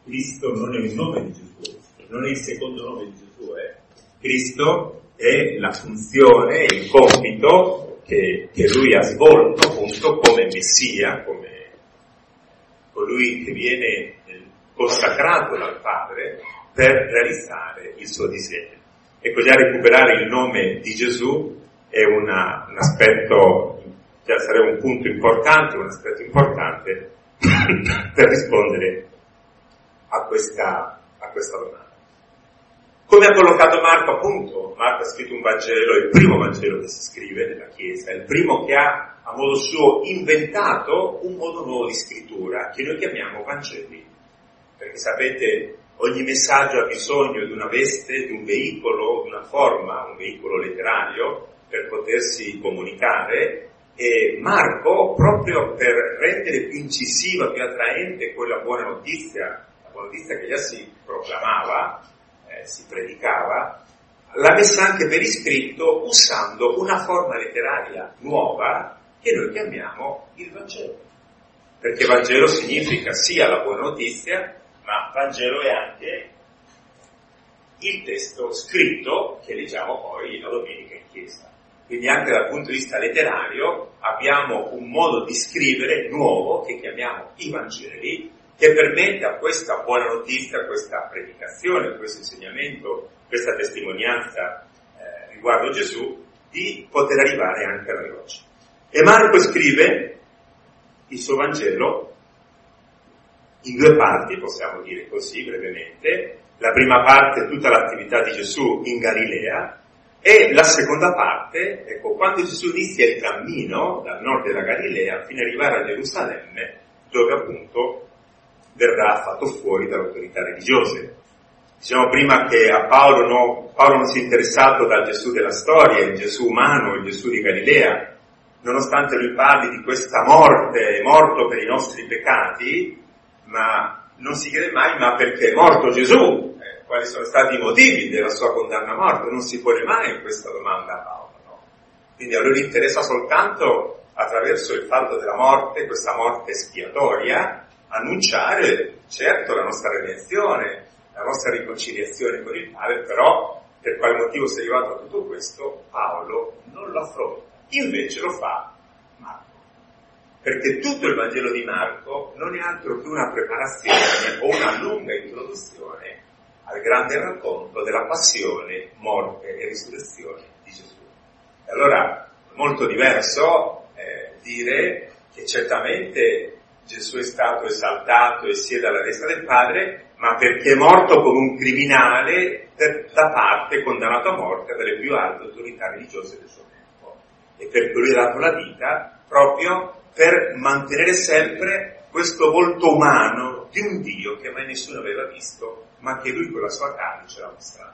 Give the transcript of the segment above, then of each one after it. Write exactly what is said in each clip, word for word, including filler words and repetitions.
Cristo non è il nome di Gesù, non è il secondo nome di Gesù, eh. Cristo è la funzione, il compito che, che lui ha svolto appunto come Messia, come colui che viene consacrato dal Padre per realizzare il suo disegno. Ecco, già recuperare il nome di Gesù è una, un aspetto, già sarebbe un punto importante, un aspetto importante per rispondere a questa, a questa domanda. Come ha collocato Marco, appunto, Marco ha scritto un Vangelo, è il primo Vangelo che si scrive nella Chiesa, è il primo che ha a modo suo inventato un modo nuovo di scrittura che noi chiamiamo Vangeli, perché sapete, ogni messaggio ha bisogno di una veste, di un veicolo, di una forma, un veicolo letterario per potersi comunicare, e Marco, proprio per rendere più incisiva, più attraente quella buona notizia, la buona notizia che già si proclamava, eh, si predicava, l'ha messa anche per iscritto usando una forma letteraria nuova che noi chiamiamo il Vangelo. Perché Vangelo significa sia la buona notizia, ma Vangelo è anche il testo scritto che leggiamo poi la domenica in chiesa. Quindi anche dal punto di vista letterario abbiamo un modo di scrivere nuovo che chiamiamo i Vangeli, che permette a questa buona notizia, a questa predicazione, a questo insegnamento, questa testimonianza eh, riguardo Gesù, di poter arrivare anche a noi oggi. E Marco scrive il suo Vangelo in due parti, possiamo dire così brevemente. La prima parte è tutta l'attività di Gesù in Galilea, e la seconda parte, ecco, quando Gesù inizia il cammino dal nord della Galilea fino ad arrivare a Gerusalemme, dove appunto verrà fatto fuori dalle autorità religiose. Diciamo prima che a Paolo, no, Paolo non si è interessato dal Gesù della storia, il Gesù umano, il Gesù di Galilea, nonostante lui parli di questa morte, è morto per i nostri peccati, ma non si chiede mai ma perché è morto Gesù? Eh, quali sono stati i motivi della sua condanna a morte? Non si pone mai questa domanda a Paolo, no? Quindi a lui gli interessa soltanto, attraverso il fatto della morte, questa morte espiatoria, annunciare certo la nostra redenzione, la nostra riconciliazione con il Padre, però per quale motivo si è arrivato a tutto questo Paolo non lo affronta, invece lo fa Marco, perché tutto il Vangelo di Marco non è altro che una preparazione o una lunga introduzione al grande racconto della passione, morte e risurrezione di Gesù. E allora è molto diverso eh, dire che certamente Gesù è stato esaltato e siede alla destra del Padre, ma perché è morto come un criminale per, da parte, condannato a morte dalle più alte autorità religiose del suo tempo. E perché lui ha dato la vita proprio per mantenere sempre questo volto umano di un Dio che mai nessuno aveva visto, ma che lui con la sua carne ce l'ha mostrato.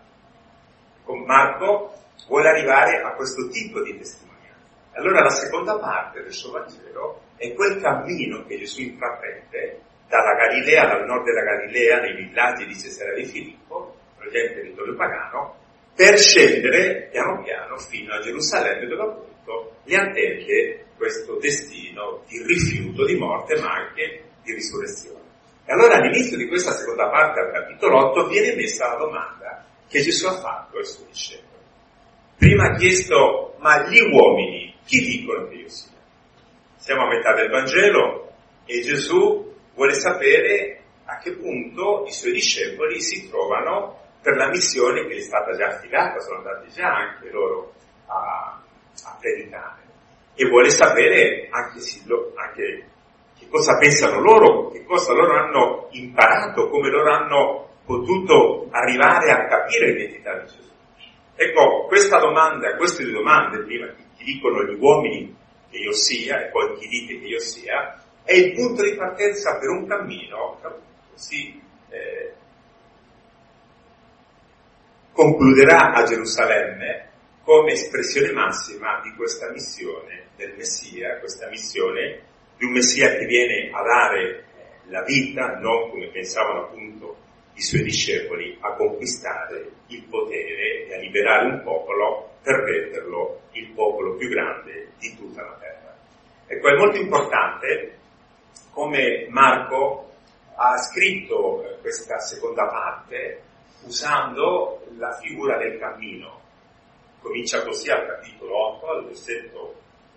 Con Marco vuole arrivare a questo tipo di testimonianza. Allora la seconda parte del suo Vangelo è quel cammino che Gesù intraprende dalla Galilea, dal nord della Galilea, nei villaggi di Cesarea di Filippo, presente nel territorio pagano, per scendere piano piano fino a Gerusalemme, dove appunto gli attende questo destino di rifiuto, di morte, ma anche di risurrezione. E allora all'inizio di questa seconda parte, al capitolo otto, viene messa la domanda che Gesù ha fatto ai suoi discepoli. Prima ha chiesto, ma gli uomini, chi dicono che io sia? Siamo a metà del Vangelo e Gesù vuole sapere a che punto i suoi discepoli si trovano per la missione che gli è stata già affidata, sono andati già anche loro a, a predicare. E vuole sapere anche, anche che cosa pensano loro, che cosa loro hanno imparato, come loro hanno potuto arrivare a capire l'identità di Gesù. Ecco, questa domanda, queste due domande, prima chi dicono gli uomini che io sia e poi chi dite che io sia, è il punto di partenza per un cammino che si eh, concluderà a Gerusalemme come espressione massima di questa missione del Messia, questa missione di un Messia che viene a dare la vita, non come pensavano appunto i suoi discepoli, a conquistare il potere e a liberare un popolo per renderlo il popolo più grande di tutta la terra. Ecco, è molto importante come Marco ha scritto eh, questa seconda parte usando la figura del cammino. Comincia così al capitolo otto, al versetto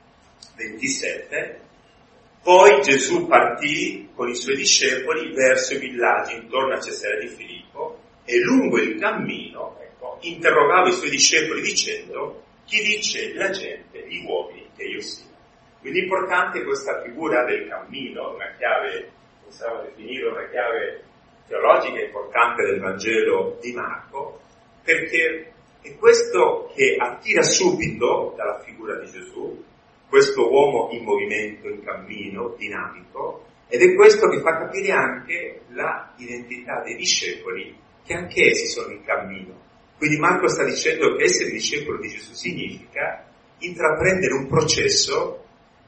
ventisette. Poi Gesù partì con i suoi discepoli verso i villaggi intorno a Cesarea di Filippo e lungo il cammino, ecco, interrogava i suoi discepoli dicendo: chi dice la gente, gli uomini, che io sia? Quindi è importante questa figura del cammino, una chiave, possiamo definire una chiave teologica importante del Vangelo di Marco, perché è questo che attira subito dalla figura di Gesù, questo uomo in movimento, in cammino, dinamico, ed è questo che fa capire anche la identità dei discepoli, che anche essi sono in cammino. Quindi Marco sta dicendo che essere discepolo di Gesù significa intraprendere un processo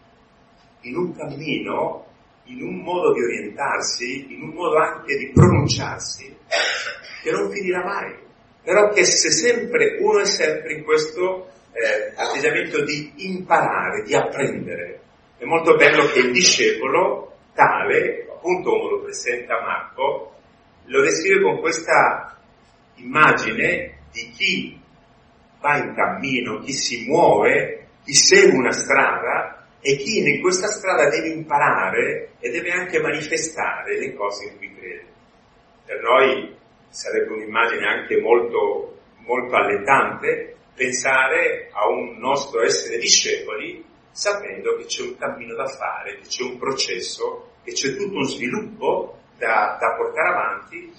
in un cammino, in un modo di orientarsi, in un modo anche di pronunciarsi, che non finirà mai, però che se sempre, uno è sempre in questo eh, atteggiamento di imparare, di apprendere. È molto bello che il discepolo, tale, appunto come lo presenta Marco, lo descrive con questa immagine di chi va in cammino, chi si muove, chi segue una strada, e chi in questa strada deve imparare e deve anche manifestare le cose in cui crede. Per noi sarebbe un'immagine anche molto, molto allettante pensare a un nostro essere discepoli sapendo che c'è un cammino da fare, che c'è un processo, che c'è tutto un sviluppo da, da portare avanti.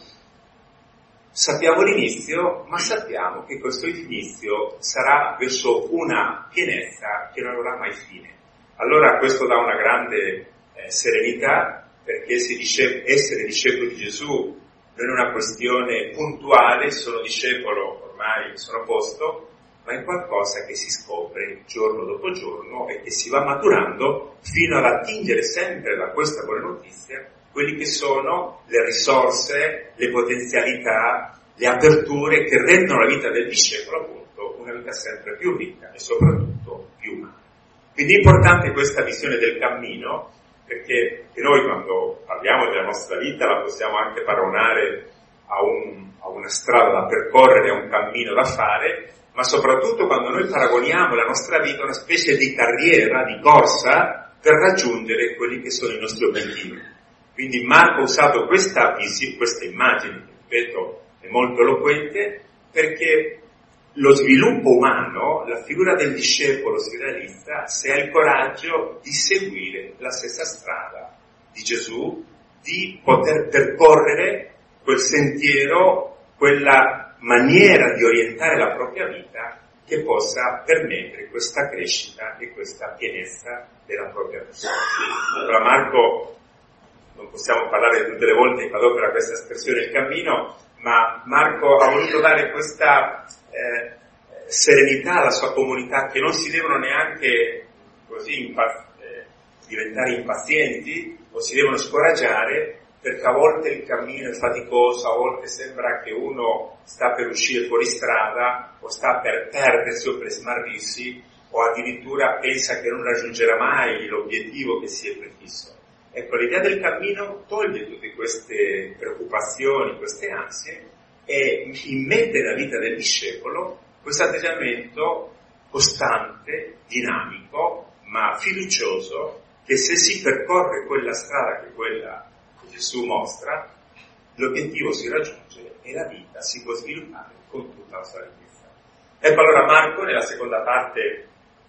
Sappiamo l'inizio, ma sappiamo che questo inizio sarà verso una pienezza che non avrà mai fine. Allora questo dà una grande eh, serenità, perché si dice, essere discepolo di Gesù non è una questione puntuale, sono discepolo, ormai sono a posto, ma è qualcosa che si scopre giorno dopo giorno e che si va maturando fino ad attingere sempre da questa buona notizia quelli che sono le risorse, le potenzialità, le aperture che rendono la vita del discepolo appunto una vita sempre più ricca e soprattutto più umana. Quindi è importante questa visione del cammino, perché noi quando parliamo della nostra vita la possiamo anche paragonare a, un, a una strada da percorrere, a un cammino da fare, ma soprattutto quando noi paragoniamo la nostra vita a una specie di carriera, di corsa, per raggiungere quelli che sono i nostri obiettivi. Quindi Marco ha usato questa, questa immagine, che ripeto è molto eloquente, perché lo sviluppo umano, la figura del discepolo si realizza se ha il coraggio di seguire la stessa strada di Gesù, di poter percorrere quel sentiero, quella maniera di orientare la propria vita che possa permettere questa crescita e questa pienezza della propria persona. Allora Marco, non possiamo parlare tutte le volte che adopera questa espressione il cammino, ma Marco ha voluto dare questa eh, serenità alla sua comunità, che non si devono neanche così impa- eh, diventare impazienti o si devono scoraggiare, perché a volte il cammino è faticoso, a volte sembra che uno sta per uscire fuori strada o sta per perdersi o per smarrirsi o addirittura pensa che non raggiungerà mai l'obiettivo che si è prefisso. Ecco, l'idea del cammino toglie tutte queste preoccupazioni, queste ansie e immette nella vita del discepolo questo atteggiamento costante, dinamico, ma fiducioso, che se si percorre quella strada che è quella che Gesù mostra, l'obiettivo si raggiunge e la vita si può sviluppare con tutta la sua ricchezza. Ecco allora Marco, nella seconda parte,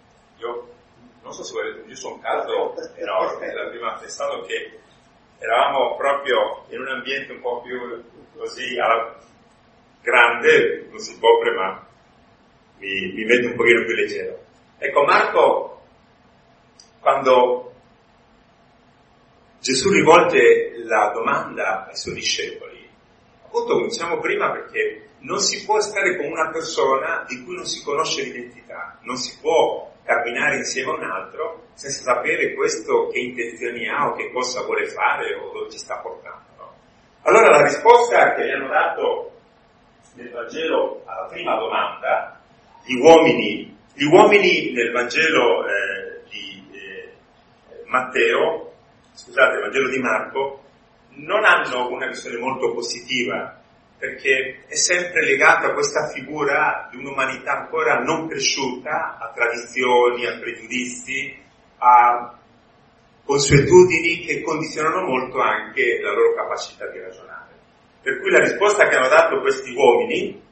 io non so se volete, io sono un caldo enorme, la prima pensavo che eravamo proprio in un ambiente un po' più così alla grande, non si copre, ma mi, mi metto un pochino più leggero. Ecco, Marco, quando Gesù rivolge la domanda ai suoi discepoli, appunto come diciamo prima, perché non si può stare con una persona di cui non si conosce l'identità, non si può camminare insieme a un altro senza sapere questo che intenzioni ha o che cosa vuole fare o dove ci sta portando, no? Allora la risposta che gli hanno dato nel Vangelo alla prima domanda, gli uomini, gli uomini nel Vangelo eh, di eh, Matteo, scusate, il Vangelo di Marco, non hanno una visione molto positiva, perché è sempre legata a questa figura di un'umanità ancora non cresciuta, a tradizioni, a pregiudizi, a consuetudini che condizionano molto anche la loro capacità di ragionare. Per cui la risposta che hanno dato questi uomini,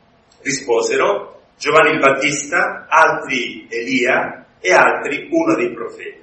risposero Giovanni il Battista, altri Elia e altri uno dei profeti.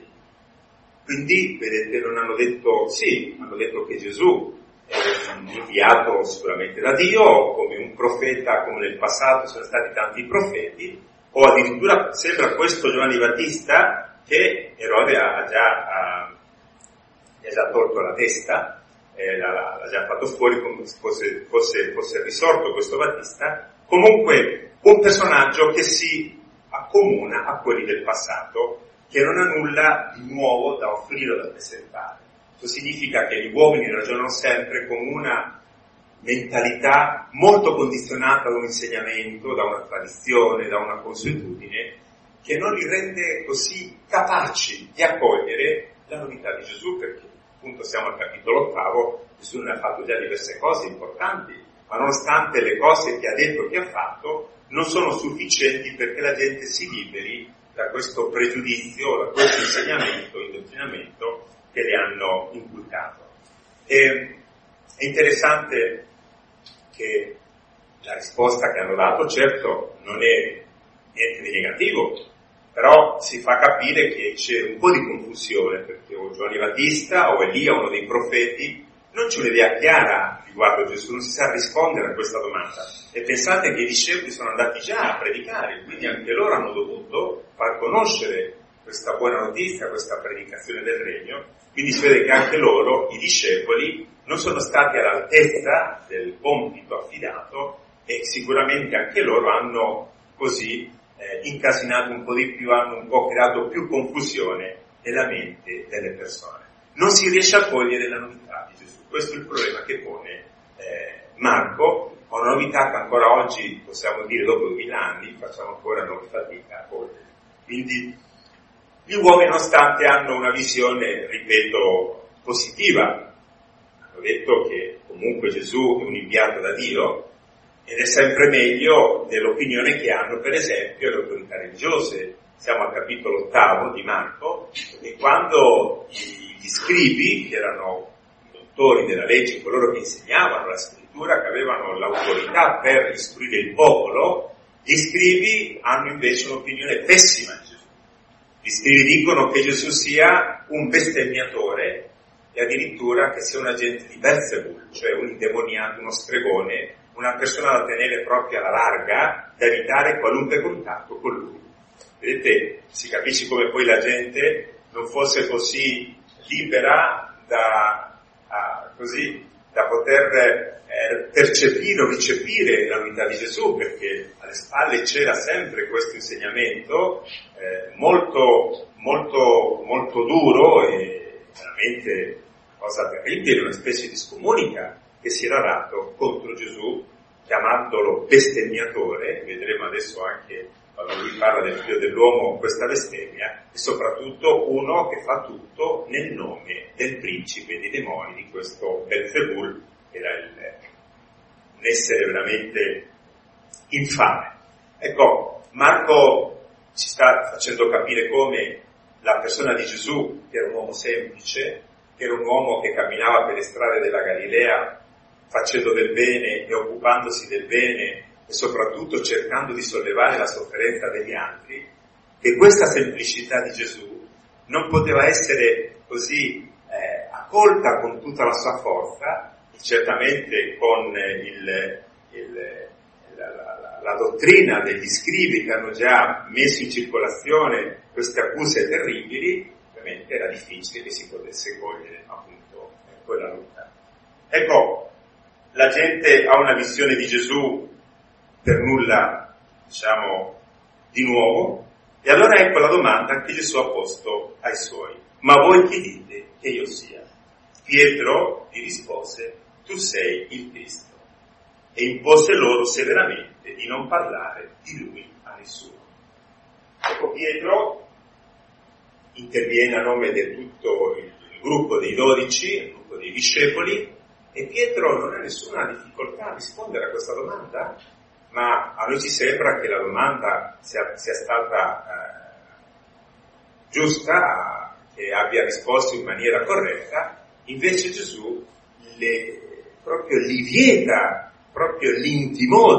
Quindi, vedete, non hanno detto sì, hanno detto che Gesù è inviato sicuramente da Dio, come un profeta, come nel passato sono stati tanti profeti, o addirittura sembra questo Giovanni Battista che Erode ha già, ha, ha già tolto la testa, eh, l'ha, l'ha già fatto fuori come se fosse, fosse, fosse risorto questo Battista. Comunque un personaggio che si accomuna a quelli del passato, che non ha nulla di nuovo da offrire o da presentare. Questo significa che gli uomini ragionano sempre con una mentalità molto condizionata da un insegnamento, da una tradizione, da una consuetudine, che non li rende così capaci di accogliere la novità di Gesù, perché appunto siamo al capitolo ottavo, Gesù ne ha fatto già diverse cose importanti, ma nonostante le cose che ha detto che ha fatto, non sono sufficienti perché la gente si liberi da questo pregiudizio, da questo insegnamento, indottrinamento che le hanno inculcato. E, è interessante che la risposta che hanno dato, certo, non è niente di negativo, però si fa capire che c'è un po' di confusione, perché o Giovanni Battista o Elia, uno dei profeti, non c'è un'idea chiara riguardo Gesù, non si sa rispondere a questa domanda. E pensate che i discepoli sono andati già a predicare, quindi anche loro hanno dovuto far conoscere questa buona notizia, questa predicazione del regno, quindi si vede che anche loro, i discepoli, non sono stati all'altezza del compito affidato e sicuramente anche loro hanno così eh, incasinato un po' di più, hanno un po' creato più confusione nella mente delle persone. Non si riesce a cogliere la novità di Gesù. Questo è il problema che pone eh, Marco, una novità che ancora oggi, possiamo dire dopo duemila anni, facciamo ancora noi fatica a cogliere. Quindi gli uomini, nonostante, hanno una visione, ripeto, positiva. Hanno detto che comunque Gesù è un inviato da Dio ed è sempre meglio dell'opinione che hanno, per esempio, le autorità religiose. Siamo al capitolo ottavo di Marco, e quando gli scribi, che erano i dottori della legge, coloro che insegnavano la scrittura, che avevano l'autorità per istruire il popolo, gli scribi hanno invece un'opinione pessima di Gesù. Gli scribi dicono che Gesù sia un bestemmiatore e addirittura che sia un agente di Belzebul, cioè un indemoniato, uno stregone, una persona da tenere proprio alla larga, da evitare qualunque contatto con lui. Vedete, si capisce come poi la gente non fosse così libera da, a, così, da poter eh, percepire o ricepire la novità di Gesù, perché alle spalle c'era sempre questo insegnamento eh, molto, molto, molto duro e veramente cosa terribile, una specie di scomunica che si era dato contro Gesù, chiamandolo bestemmiatore. Vedremo adesso anche quando lui parla del figlio dell'uomo questa bestemmia, e soprattutto uno che fa tutto nel nome del principe dei demoni, di questo Belzebul, che era il, un essere veramente infame. Ecco, Marco ci sta facendo capire come la persona di Gesù, che era un uomo semplice, che era un uomo che camminava per le strade della Galilea facendo del bene e occupandosi del bene, e soprattutto cercando di sollevare la sofferenza degli altri, che questa semplicità di Gesù non poteva essere così eh, accolta con tutta la sua forza, e certamente con il, il, la, la, la dottrina degli scribi che hanno già messo in circolazione queste accuse terribili. Ovviamente era difficile che si potesse cogliere appunto quella lotta. Ecco, la gente ha una visione di Gesù per nulla, diciamo, di nuovo, e allora ecco la domanda che Gesù ha posto ai suoi: ma voi chi dite che io sia? Pietro gli rispose: tu sei il Cristo, e impose loro severamente di non parlare di lui a nessuno. Ecco, Pietro interviene a nome di tutto il gruppo dei dodici, il gruppo soprattutto dei discepoli, e Pietro non ha nessuna difficoltà a rispondere a questa domanda, ma a noi ci sembra che la domanda sia, sia stata eh, giusta, che abbia risposto in maniera corretta. Invece Gesù le, proprio li vieta, proprio l'intimo,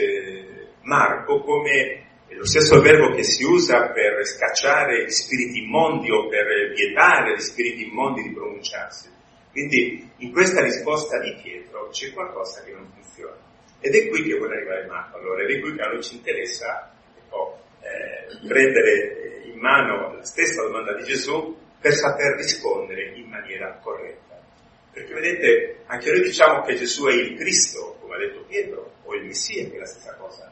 dice Marco, come lo stesso verbo che si usa per scacciare gli spiriti immondi o per vietare gli spiriti immondi di pronunciarsi. Quindi in questa risposta di Pietro c'è qualcosa che non funziona. Ed è qui che vuole arrivare Marco. Allora, ed è qui che a noi ci interessa ecco, eh, prendere in mano la stessa domanda di Gesù per saper rispondere in maniera corretta. Perché vedete, anche noi diciamo che Gesù è il Cristo, come ha detto Pietro, o il Messia, che è la stessa cosa.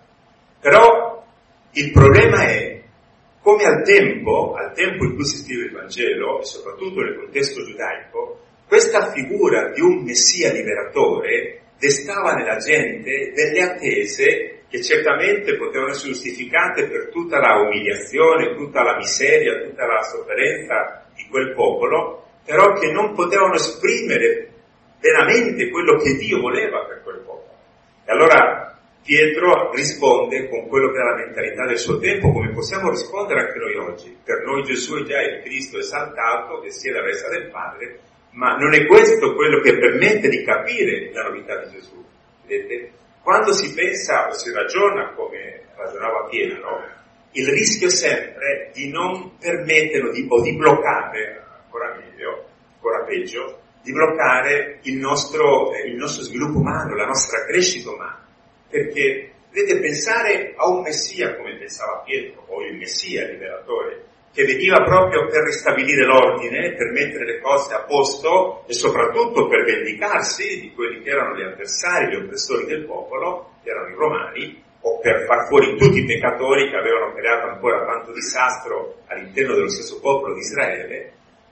Però il problema è come al tempo, al tempo in cui si scrive il Vangelo, e soprattutto nel contesto giudaico, questa figura di un Messia liberatore destava nella gente delle attese che certamente potevano essere giustificate per tutta la umiliazione, tutta la miseria, tutta la sofferenza di quel popolo, però che non potevano esprimere veramente quello che Dio voleva per quel popolo. E allora Pietro risponde con quello che era la mentalità del suo tempo, come possiamo rispondere anche noi oggi. Per noi Gesù è già il Cristo esaltato, che sia la resa del Padre, ma non è questo quello che permette di capire la novità di Gesù. Vedete? Quando si pensa o si ragiona come ragionava Pietro, il rischio sempre di non permettere di, o di bloccare, ancora meglio, ancora peggio, di bloccare il nostro, eh, il nostro sviluppo umano, la nostra crescita umana. Perché, vedete, pensare a un Messia come pensava Pietro, o il Messia liberatore, che veniva proprio per ristabilire l'ordine, per mettere le cose a posto e soprattutto per vendicarsi di quelli che erano gli avversari, gli oppressori del popolo, che erano i romani, o per far fuori tutti i peccatori che avevano creato ancora tanto disastro all'interno dello stesso popolo di Israele.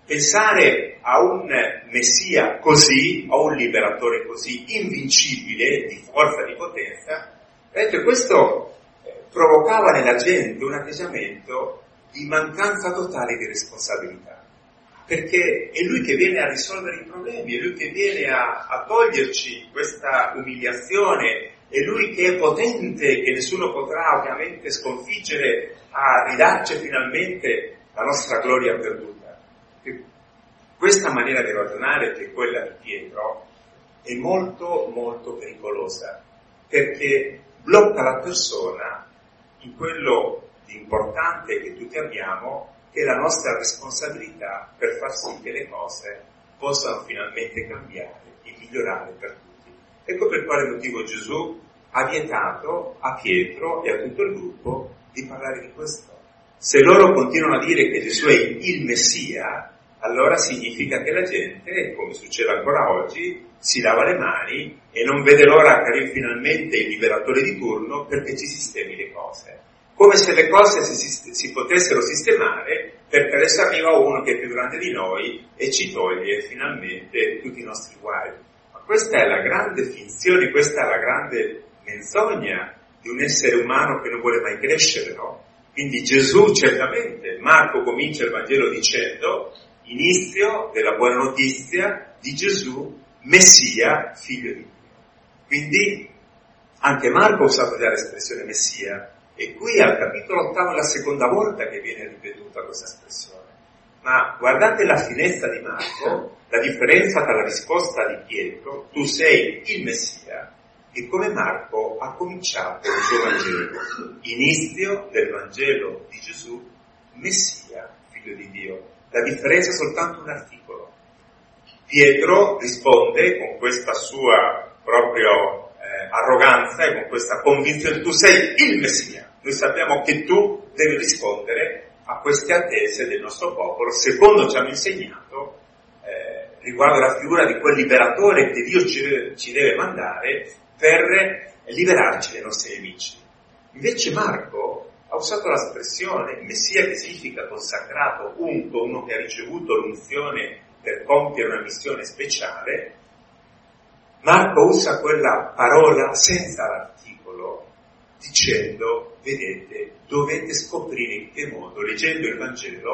Pensare a un Messia così, a un liberatore così invincibile, di forza, di potenza, vedete, questo provocava nella gente un atteggiamento di mancanza totale di responsabilità, perché è lui che viene a risolvere i problemi, è lui che viene a, a toglierci questa umiliazione, è lui che è potente, che nessuno potrà ovviamente sconfiggere, a ridarci finalmente la nostra gloria perduta. E questa maniera di ragionare, che è quella di Pietro, è molto molto pericolosa, perché blocca la persona in quello importante che tutti abbiamo, che è la nostra responsabilità per far sì che le cose possano finalmente cambiare e migliorare per tutti. Ecco per quale motivo Gesù ha vietato a Pietro e a tutto il gruppo di parlare di questo. Se loro continuano a dire che Gesù è il Messia, allora significa che la gente, come succede ancora oggi, si lava le mani e non vede l'ora che arrivi finalmente il liberatore di turno perché ci sistemi le cose. Come se le cose si, si potessero sistemare perché adesso arriva uno che è più grande di noi e ci toglie finalmente tutti i nostri guai. Ma questa è la grande finzione, questa è la grande menzogna di un essere umano che non vuole mai crescere, no? Quindi Gesù certamente, Marco comincia il Vangelo dicendo, inizio della buona notizia di Gesù, Messia, figlio di Dio. Quindi anche Marco ha usato già l'espressione Messia, e qui al capitolo ottavo è la seconda volta che viene ripetuta questa espressione. Ma guardate la finestra di Marco, la differenza tra la risposta di Pietro, tu sei il Messia, e come Marco ha cominciato il suo Vangelo. Inizio del Vangelo di Gesù, Messia, figlio di Dio. La differenza è soltanto un articolo. Pietro risponde con questa sua proprio eh, arroganza e con questa convinzione, tu sei il Messia. Noi sappiamo che tu devi rispondere a queste attese del nostro popolo, secondo ci hanno insegnato, eh, riguardo alla figura di quel liberatore che Dio ci, ci deve mandare per liberarci dai nostri nemici. Invece Marco ha usato l'espressione Messia, che significa consacrato, unto, uno che ha ricevuto l'unzione per compiere una missione speciale. Marco usa quella parola senza l'articolo, dicendo, vedete, dovete scoprire in che modo, leggendo il Vangelo,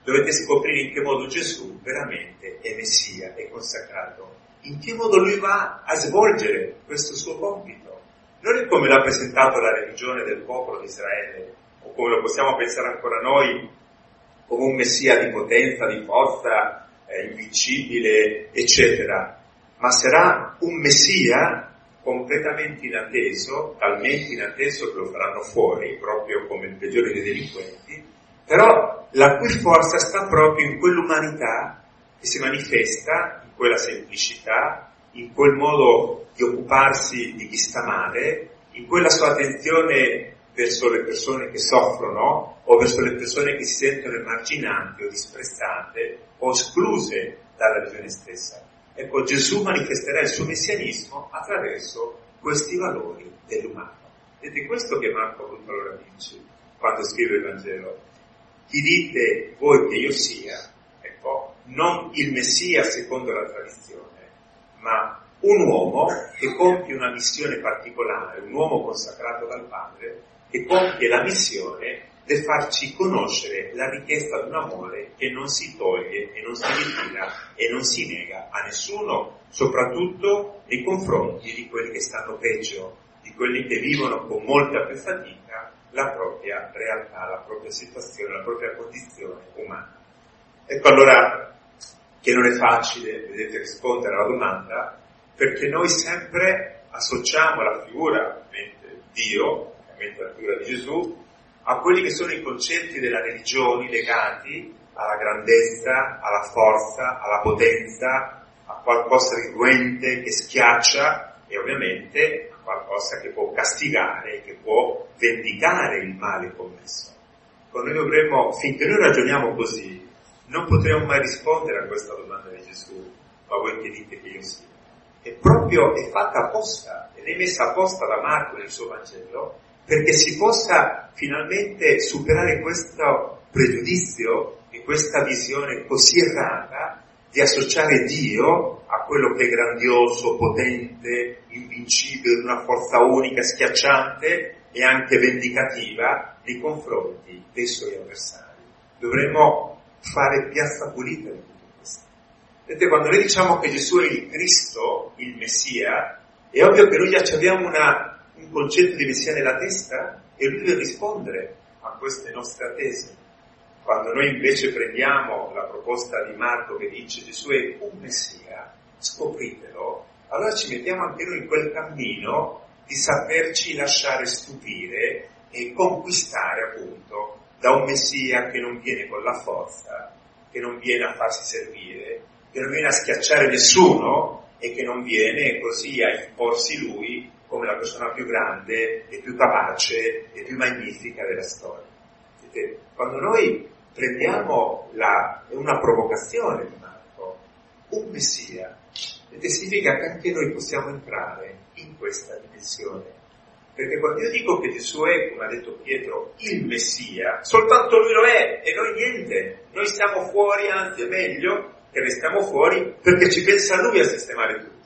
dovete scoprire in che modo Gesù veramente è Messia, è consacrato, in che modo lui va a svolgere questo suo compito. Non è come l'ha presentato la religione del popolo di Israele, o come lo possiamo pensare ancora noi, come un Messia di potenza, di forza, eh, invincibile, eccetera, ma sarà un Messia completamente inatteso, talmente inatteso che lo faranno fuori, proprio come il peggiore dei delinquenti, però la cui forza sta proprio in quell'umanità che si manifesta, in quella semplicità, in quel modo di occuparsi di chi sta male, in quella sua attenzione verso le persone che soffrono o verso le persone che si sentono emarginate o disprezzate o escluse dalla religione stessa. Ecco, Gesù manifesterà il suo messianismo attraverso questi valori dell'umano. Ed è questo che Marco ha voluto allora dirci quando scrive il Vangelo. Chi dite voi che io sia, ecco, non il Messia secondo la tradizione, ma un uomo che compie una missione particolare, un uomo consacrato dal Padre, che compie la missione di farci conoscere la richiesta di un amore che non si toglie e non si ritira e non si nega a nessuno, soprattutto nei confronti di quelli che stanno peggio, di quelli che vivono con molta più fatica la propria realtà, la propria situazione, la propria condizione umana. Ecco allora che non è facile, vedete, rispondere alla domanda, perché noi sempre associamo la figura di Dio, la figura di Gesù, a quelli che sono i concetti della religione legati alla grandezza, alla forza, alla potenza, a qualcosa di cruente che schiaccia e ovviamente a qualcosa che può castigare, che può vendicare il male commesso. Noi dovremmo, finché noi ragioniamo così, non potremo mai rispondere a questa domanda di Gesù, ma voi che dite che io sia. E proprio è fatta apposta, ed è messa apposta da Marco nel suo Vangelo, perché si possa finalmente superare questo pregiudizio e questa visione così errata di associare Dio a quello che è grandioso, potente, invincibile, una forza unica, schiacciante e anche vendicativa nei confronti dei suoi avversari. Dovremmo fare piazza pulita di tutto questo. Vedete, quando noi diciamo che Gesù è il Cristo, il Messia, è ovvio che noi già abbiamo una un concetto di Messia nella testa e lui deve rispondere a queste nostre attese. Quando noi invece prendiamo la proposta di Marco che dice Gesù è un Messia, scopritelo, allora ci mettiamo anche noi in quel cammino di saperci lasciare stupire e conquistare appunto da un Messia che non viene con la forza, che non viene a farsi servire, che non viene a schiacciare nessuno e che non viene così a imporsi lui come la persona più grande e più capace e più magnifica della storia. Vedete, quando noi prendiamo la, è una provocazione di Marco, un Messia, vedete, significa che anche noi possiamo entrare in questa dimensione. Perché quando io dico che Gesù è, come ha detto Pietro, il Messia, soltanto lui lo è e noi niente. Noi stiamo fuori, anzi è meglio che restiamo fuori perché ci pensa lui a sistemare tutto.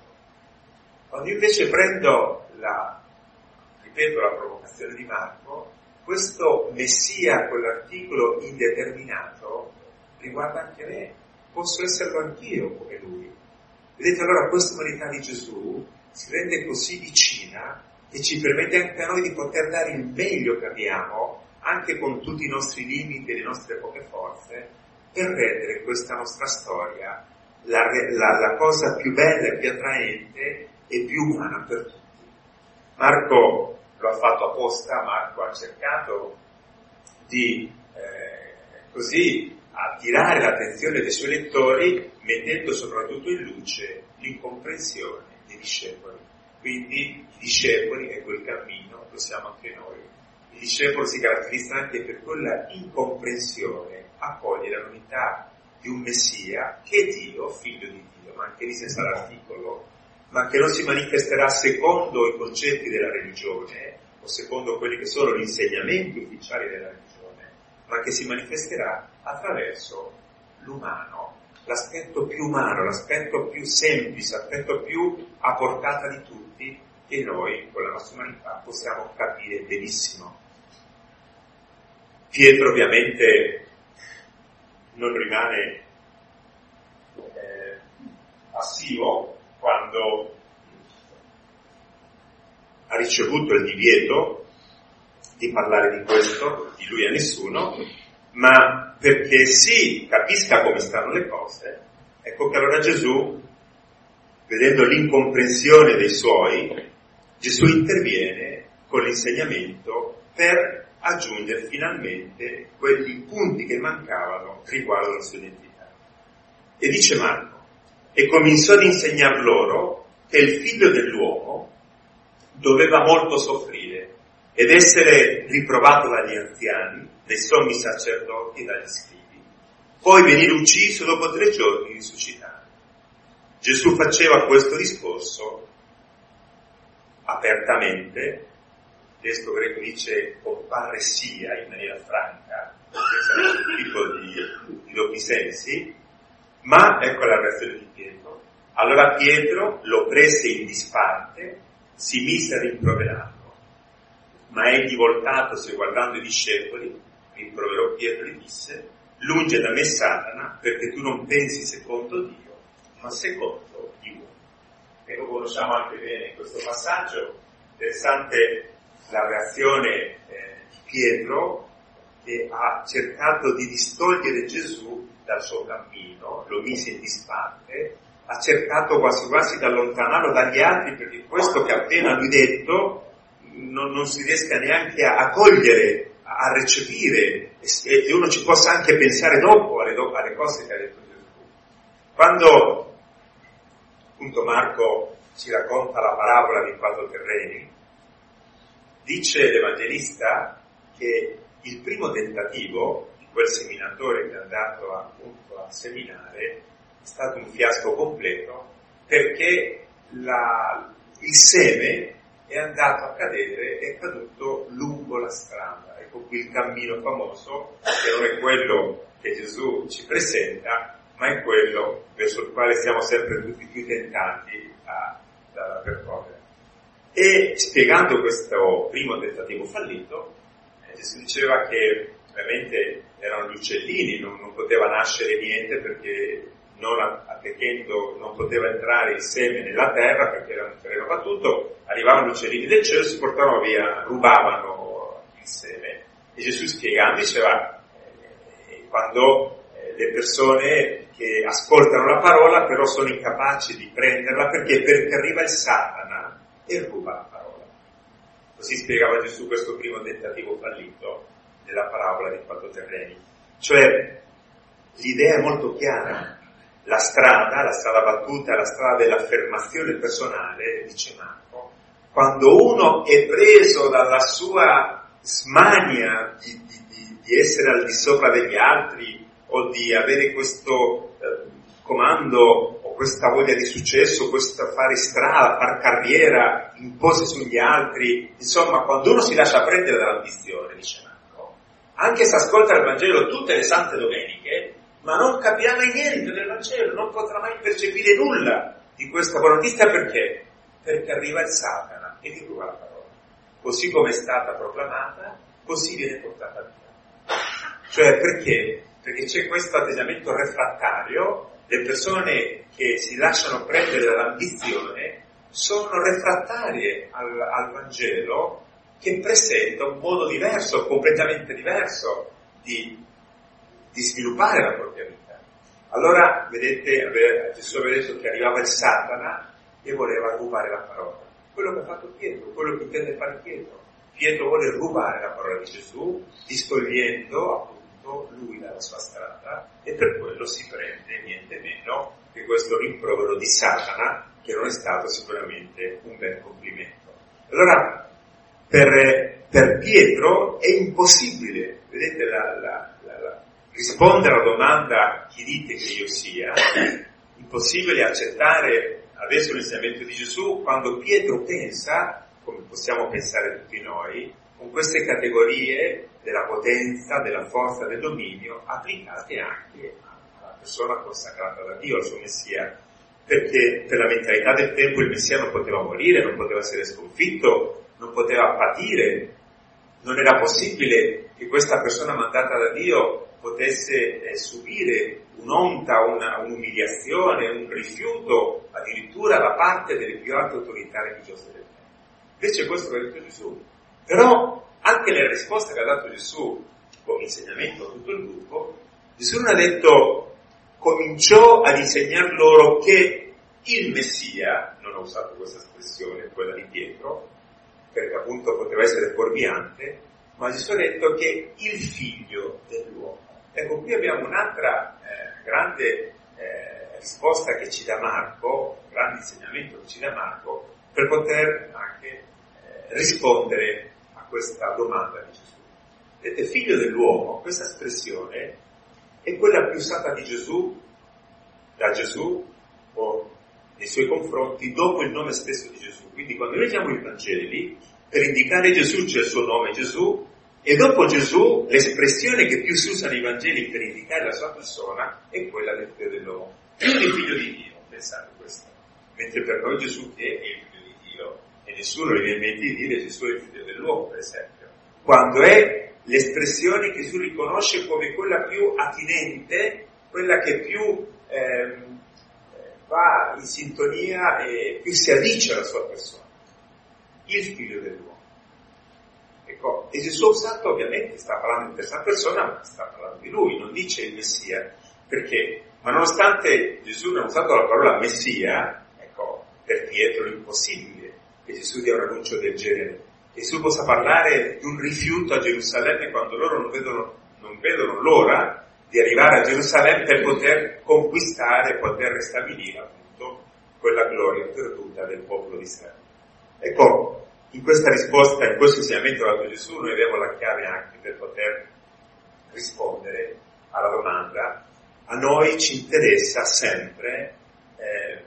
Quando io invece prendo la, ripeto, la provocazione di Marco, questo Messia con l'articolo indeterminato riguarda anche me, posso esserlo anch'io come lui. Vedete, allora questa umanità di Gesù si rende così vicina e ci permette anche a noi di poter dare il meglio che abbiamo, anche con tutti i nostri limiti e le nostre poche forze, per rendere questa nostra storia la, la, la cosa più bella e più attraente e più umana per tutti. Marco lo ha fatto apposta, Marco ha cercato di eh, così attirare l'attenzione dei suoi lettori, mettendo soprattutto in luce l'incomprensione dei discepoli. Quindi i discepoli e quel cammino lo siamo anche noi. Il discepolo si caratterizza anche per quella incomprensione a cogliere l'unità di un Messia che è Dio, figlio di Dio, ma anche lì senza l'articolo, ma che non si manifesterà secondo i concetti della religione o secondo quelli che sono gli insegnamenti ufficiali della religione, ma che si manifesterà attraverso l'umano, l'aspetto più umano, l'aspetto più semplice, l'aspetto più a portata di tutti, che noi con la nostra umanità possiamo capire benissimo. Pietro ovviamente non rimane eh, passivo quando ha ricevuto il divieto di parlare di questo, di lui a nessuno, ma perché sì, capisca come stanno le cose. Ecco che allora Gesù, vedendo l'incomprensione dei suoi, Gesù interviene con l'insegnamento per aggiungere finalmente quegli punti che mancavano riguardo alla sua identità. E dice Marco, e cominciò ad insegnar loro che il figlio dell'uomo doveva molto soffrire ed essere riprovato dagli anziani, dai sommi sacerdoti e dagli scribi, poi venire ucciso dopo tre giorni risuscitare. Gesù faceva questo discorso apertamente, il testo greco dice con parresia, in maniera franca, senza nessun tipo di, di doppi sensi, ma ecco la reazione di Pietro. Allora Pietro lo prese in disparte, si mise a rimproverarlo, ma egli voltatosi e guardando i discepoli, rimproverò Pietro e disse, lunge da me Satana, perché tu non pensi secondo Dio, ma secondo gli uomini. E lo conosciamo anche bene in questo passaggio. Interessante la reazione eh, di Pietro, che ha cercato di distogliere Gesù dal suo cammino, lo mise in disparte, ha cercato quasi quasi di allontanarlo dagli altri, perché questo che appena lui detto non, non si riesca neanche a, a cogliere, a, a recepire, e, e uno ci possa anche pensare dopo alle, alle cose che ha detto Gesù. Quando appunto Marco ci racconta la parabola dei quattro terreni, dice l'Evangelista che il primo tentativo di quel seminatore che è andato appunto a seminare è stato un fiasco completo, perché la, il seme è andato a cadere, è caduto lungo la strada. Ecco qui il cammino famoso, che non è quello che Gesù ci presenta, ma è quello verso il quale siamo sempre tutti più tentati a, a percorrere. E spiegando questo primo tentativo fallito, eh, Gesù diceva che ovviamente erano gli uccellini, non, non poteva nascere niente perché non attecchendo non poteva entrare il seme nella terra perché era un terreno battuto, arrivavano gli uccellini del cielo, si portavano via, rubavano il seme. E Gesù spiegando diceva eh, quando eh, le persone che ascoltano la parola però sono incapaci di prenderla perché perché arriva il Satana e ruba la parola. Così spiegava Gesù questo primo tentativo fallito della parabola dei quattro terreni. Cioè, l'idea è molto chiara. La strada, la strada battuta, la strada dell'affermazione personale, dice Marco, quando uno è preso dalla sua smania di, di, di, di essere al di sopra degli altri o di avere questo eh, comando o questa voglia di successo, questo fare strada, far carriera, impose sugli altri, insomma, quando uno si lascia prendere dall'ambizione, dice Marco, anche se ascolta il Vangelo tutte le sante domeniche, ma non capirà mai niente del Vangelo, non potrà mai percepire nulla di questa buona notizia. Perché? Perché arriva il Satana e ti ruba la parola. Così come è stata proclamata, così viene portata via. Cioè perché? Perché c'è questo atteggiamento refrattario. Le persone che si lasciano prendere dall'ambizione sono refrattarie al, al Vangelo, che presenta un modo diverso, completamente diverso di di sviluppare la propria vita. Allora, vedete, Gesù aveva detto che arrivava il Satana e voleva rubare la parola. Quello che ha fatto Pietro, quello che intende fare Pietro. Pietro vuole rubare la parola di Gesù, distogliendo appunto lui dalla sua strada, e per quello si prende niente meno che questo rimprovero di Satana, che non è stato sicuramente un bel complimento. Allora, per, per Pietro è impossibile, vedete la, la rispondere alla domanda chi dite che io sia, impossibile accettare adesso l'insegnamento di Gesù quando Pietro pensa, come possiamo pensare tutti noi, con queste categorie della potenza, della forza, del dominio applicate anche alla persona consacrata da Dio, al suo Messia, perché per la mentalità del tempo il Messia non poteva morire, non poteva essere sconfitto, non poteva patire, non era possibile che questa persona mandata da Dio potesse eh, subire un'onta, una, un'umiliazione, un rifiuto addirittura da parte delle più alte autorità religiose del tempo. Invece questo che ha detto Gesù. Però anche nella risposta che ha dato Gesù come insegnamento a tutto il gruppo, Gesù non ha detto, cominciò ad insegnar loro che il Messia, non ho usato questa espressione, quella di Pietro, perché appunto poteva essere fuorviante, ma Gesù ha detto che il figlio dell'uomo. Ecco, qui abbiamo un'altra eh, grande eh, risposta che ci dà Marco, grande insegnamento che ci dà Marco, per poter anche eh, rispondere a questa domanda di Gesù. Vedete, figlio dell'uomo, questa espressione è quella più usata di Gesù, da Gesù, o nei suoi confronti, dopo il nome stesso di Gesù. Quindi quando leggiamo i Vangeli, per indicare Gesù c'è il suo nome Gesù, e dopo Gesù l'espressione che più si usa nei Vangeli per indicare la sua persona è quella del figlio dell'uomo, più del figlio di Dio, pensate questo. Mentre per noi Gesù che è il figlio di Dio, e nessuno gli viene in mente di dire Gesù è il figlio dell'uomo, per esempio. Quando è l'espressione che Gesù riconosce come quella più attinente, quella che più ehm, va in sintonia e più si addice alla sua persona, il figlio dell'uomo. Ecco, e Gesù ha usato, ovviamente sta parlando in terza persona, ma sta parlando di lui, non dice il Messia, perché, ma nonostante Gesù non ha usato la parola Messia, ecco, per Pietro è impossibile che Gesù dia un annuncio del genere. Gesù possa parlare di un rifiuto a Gerusalemme quando loro non vedono, non vedono l'ora di arrivare a Gerusalemme per poter conquistare, poter ristabilire appunto quella gloria perduta del popolo di Israele. Ecco, in questa risposta, in questo insegnamento dato Gesù, noi abbiamo la chiave anche per poter rispondere alla domanda. A noi ci interessa sempre eh,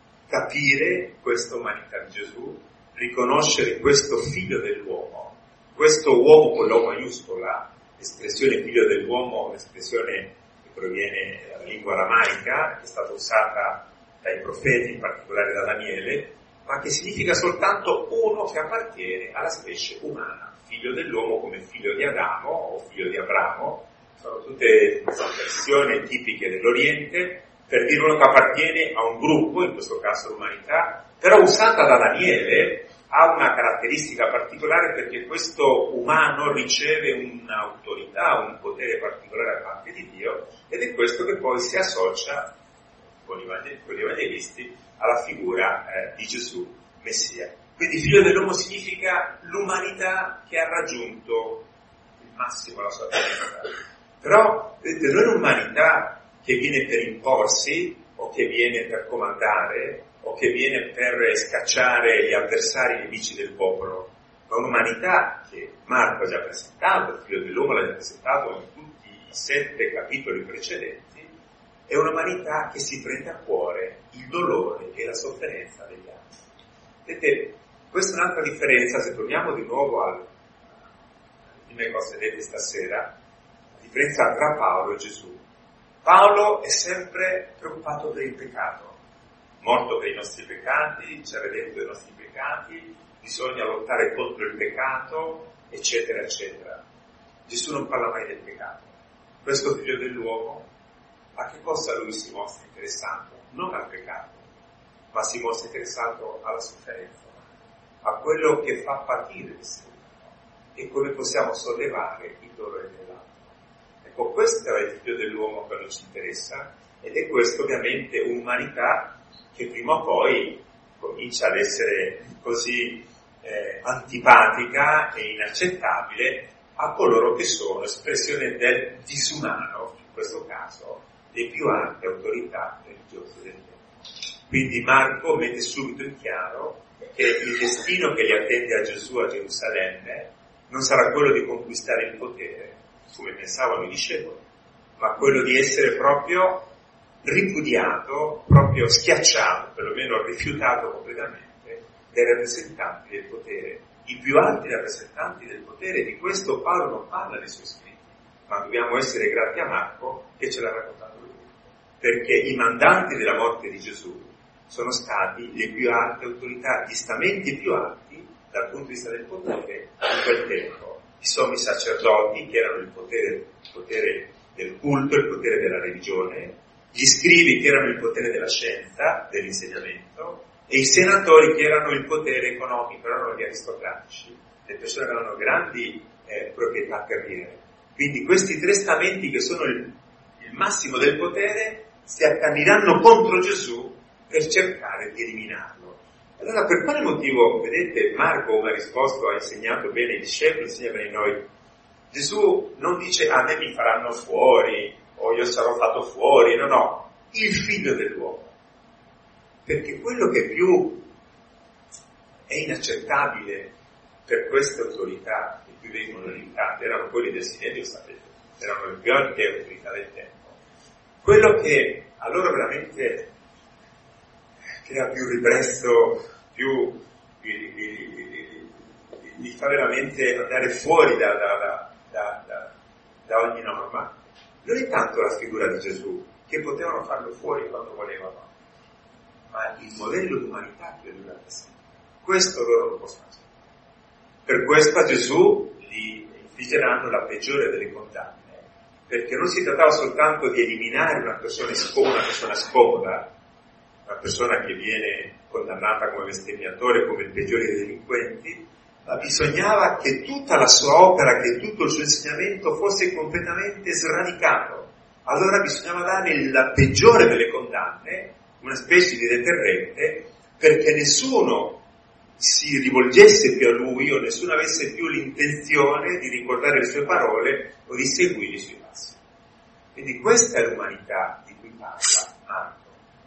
capire questa umanità di Gesù, riconoscere questo figlio dell'uomo, questo uomo con l'O maiuscola, l'espressione figlio dell'uomo, un'espressione che proviene dalla lingua aramaica, che è stata usata dai profeti, in particolare da Daniele, ma che significa soltanto uno che appartiene alla specie umana, figlio dell'uomo come figlio di Adamo o figlio di Abramo, sono tutte espressioni tipiche dell'Oriente per dire uno che appartiene a un gruppo, in questo caso l'umanità, però usata da Daniele ha una caratteristica particolare perché questo umano riceve un'autorità, un potere particolare da parte di Dio, ed è questo che poi si associa con gli evangelisti alla figura eh, di Gesù, Messia. Quindi figlio dell'uomo significa l'umanità che ha raggiunto il massimo della sua vita. Però vedete, non è un'umanità che viene per imporsi o che viene per comandare o che viene per scacciare gli avversari nemici del popolo, ma un'umanità che Marco ha già presentato, il figlio dell'uomo l'ha già presentato in tutti i sette capitoli precedenti. È un'umanità che si prende a cuore il dolore e la sofferenza degli altri. Vedete, questa è un'altra differenza, se torniamo di nuovo alle prime cose dette stasera, la differenza tra Paolo e Gesù. Paolo è sempre preoccupato per il peccato, morto per i nostri peccati, ci ha redento dai nostri peccati, bisogna lottare contro il peccato, eccetera, eccetera. Gesù non parla mai del peccato. Questo figlio dell'uomo, a che cosa lui si mostra interessato? Non al peccato, ma si mostra interessato alla sofferenza, a quello che fa patire l'essere umano e come possiamo sollevare il dolore dell'altro. Ecco, questo è il figlio dell'uomo che a noi ci interessa, ed è questo ovviamente un'umanità che prima o poi comincia ad essere così eh, antipatica e inaccettabile a coloro che sono espressione del disumano, in questo caso, le più alte autorità religiose del tempo. Quindi Marco mette subito in chiaro che il destino che gli attende a Gesù a Gerusalemme non sarà quello di conquistare il potere, come pensavano i discepoli, ma quello di essere proprio ripudiato, proprio schiacciato, perlomeno rifiutato completamente dai rappresentanti del potere, i più alti rappresentanti del potere. Di questo Paolo non parla nei suoi scritti, ma dobbiamo essere grati a Marco che ce l'ha raccontato lui, perché i mandanti della morte di Gesù sono stati le più alte autorità, gli stamenti più alti dal punto di vista del potere in quel tempo. I sommi sacerdoti, che erano il potere, il potere del culto, il potere della religione, gli scribi che erano il potere della scienza, dell'insegnamento, e i senatori che erano il potere economico, erano gli aristocratici, le persone che avevano grandi eh, proprietà terriere. Quindi questi tre stamenti, che sono il, il massimo del potere, si accaniranno contro Gesù per cercare di eliminarlo. Allora, per quale motivo, vedete, Marco, come ha risposto, ha insegnato bene i discepoli, insegna bene noi. Gesù non dice a me mi faranno fuori, o io sarò fatto fuori, no, no, il figlio dell'uomo. Perché quello che più è inaccettabile per queste autorità che più vengono limitate erano quelli del Sinedrio, sapete, erano le più alte autorità del tempo. Quello che a loro veramente crea più ribrezzo, più li, li, li, li fa veramente andare fuori da, da, da, da, da ogni norma, non è tanto la figura di Gesù, che potevano farlo fuori quando volevano, ma il modello d'umanità che lui rappresenta. Questo loro non possono fare. Per questo a Gesù gli infliggeranno la peggiore delle condanne, perché non si trattava soltanto di eliminare una persona scomoda, una persona scomoda, una persona che viene condannata come bestemmiatore, come il peggiore dei delinquenti, ma bisognava che tutta la sua opera, che tutto il suo insegnamento fosse completamente sradicato. Allora bisognava dare la peggiore delle condanne, una specie di deterrente, perché nessuno si rivolgesse più a lui o nessuno avesse più l'intenzione di ricordare le sue parole o di seguire i suoi passi. Quindi questa è l'umanità di cui parla Marco,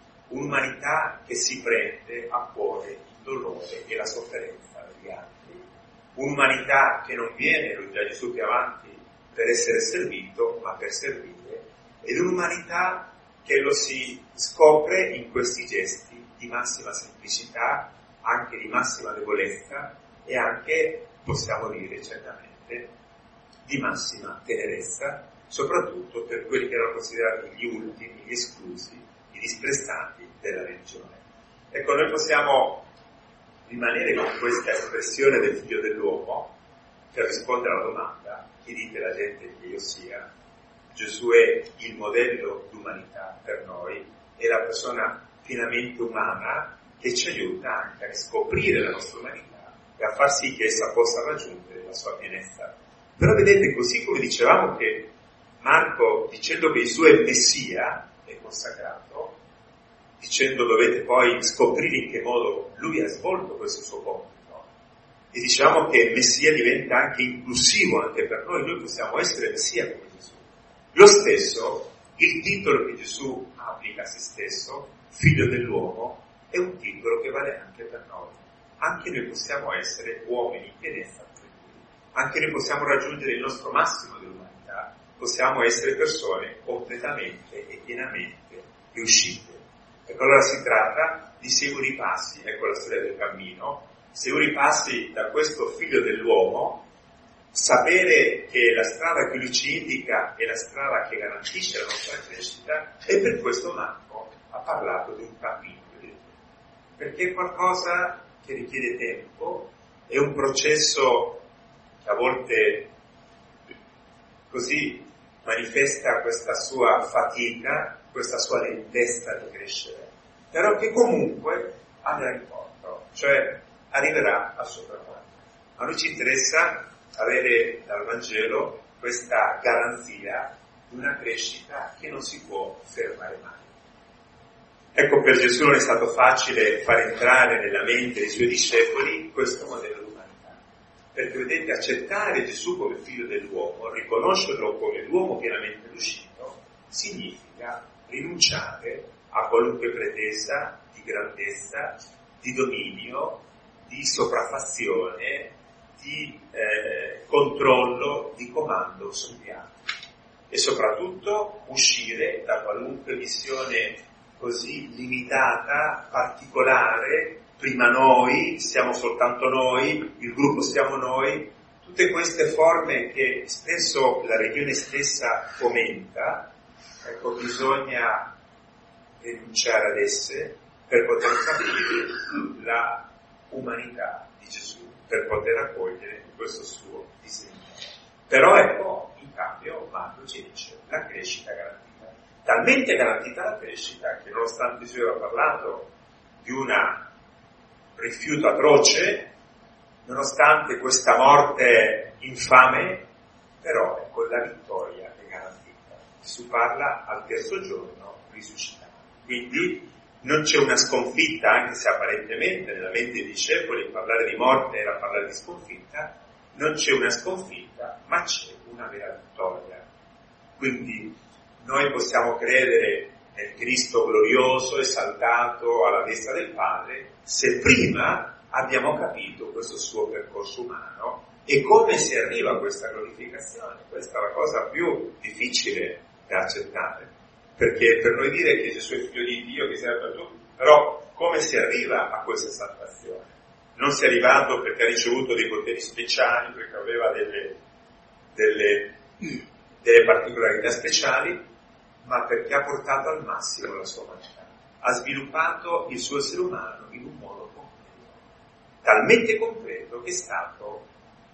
un'umanità che si prende a cuore il dolore e la sofferenza degli altri, un'umanità che non viene, lo dirà Gesù più avanti, per essere servito, ma per servire, ed un'umanità che lo si scopre in questi gesti di massima semplicità, anche di massima debolezza e anche, possiamo dire certamente, di massima tenerezza, soprattutto per quelli che erano considerati gli ultimi, gli esclusi, i disprezzati della religione. Ecco, noi possiamo rimanere con questa espressione del figlio dell'uomo per rispondere alla domanda: chi dite la gente che io sia? Gesù è il modello d'umanità per noi, è la persona pienamente umana che ci aiuta anche a riscoprire la nostra umanità e a far sì che essa possa raggiungere la sua pienezza. Però vedete, così come dicevamo che Marco, dicendo che Gesù è il Messia, è consacrato, dicendo dovete poi scoprire in che modo lui ha svolto questo suo compito, e diciamo che il Messia diventa anche inclusivo anche per noi, noi possiamo essere Messia come Gesù. Lo stesso, il titolo che Gesù applica a se stesso, figlio dell'uomo, è un titolo che vale anche per noi. Anche noi possiamo essere uomini in pienezza per lui. Anche noi possiamo raggiungere il nostro massimo dell'umanità. Possiamo essere persone completamente e pienamente riuscite. Ecco, allora si tratta di seguire i passi, ecco la storia del cammino, seguire i passi da questo figlio dell'uomo, sapere che la strada che lui ci indica è la strada che garantisce la nostra crescita, e per questo Marco ha parlato di un cammino, vedete? Perché è qualcosa che richiede tempo, è un processo che a volte così manifesta questa sua fatica, questa sua lentezza di crescere, però che comunque andrà incontro, cioè arriverà al suo traguardo. A noi ci interessa avere dal Vangelo questa garanzia di una crescita che non si può fermare mai. Ecco, per Gesù non è stato facile far entrare nella mente dei suoi discepoli questo modello d'umanità, perché vedete, accettare Gesù come figlio dell'uomo, riconoscerlo come l'uomo pienamente riuscito, significa rinunciare a qualunque pretesa di grandezza, di dominio, di sopraffazione, di eh, controllo, di comando sugli altri, e soprattutto uscire da qualunque visione così limitata, particolare, prima noi, siamo soltanto noi, il gruppo siamo noi, tutte queste forme che spesso la religione stessa fomenta. Ecco, bisogna rinunciare ad esse per poter capire la umanità di Gesù, per poter accogliere questo suo disegno. Però ecco, in cambio Marco ci dice la crescita garantita. Talmente garantita la crescita che nonostante Gesù aveva parlato di un rifiuto atroce, nonostante questa morte infame, però ecco la vittoria è garantita. Gesù parla al terzo giorno risuscitato. Quindi non c'è una sconfitta, anche se apparentemente nella mente dei discepoli parlare di morte era parlare di sconfitta, non c'è una sconfitta, ma c'è una vera vittoria. Quindi noi possiamo credere nel Cristo glorioso, esaltato alla destra del Padre, se prima abbiamo capito questo suo percorso umano e come si arriva a questa glorificazione. Questa è la cosa più difficile da accettare, perché per noi dire che Gesù è figlio di Dio, che serve per tutti, però come si arriva a questa salvazione? Non si è arrivato perché ha ricevuto dei poteri speciali, perché aveva delle, delle, delle particolarità speciali, ma perché ha portato al massimo la sua umanità. Ha sviluppato il suo essere umano in un modo completo, talmente completo che è stato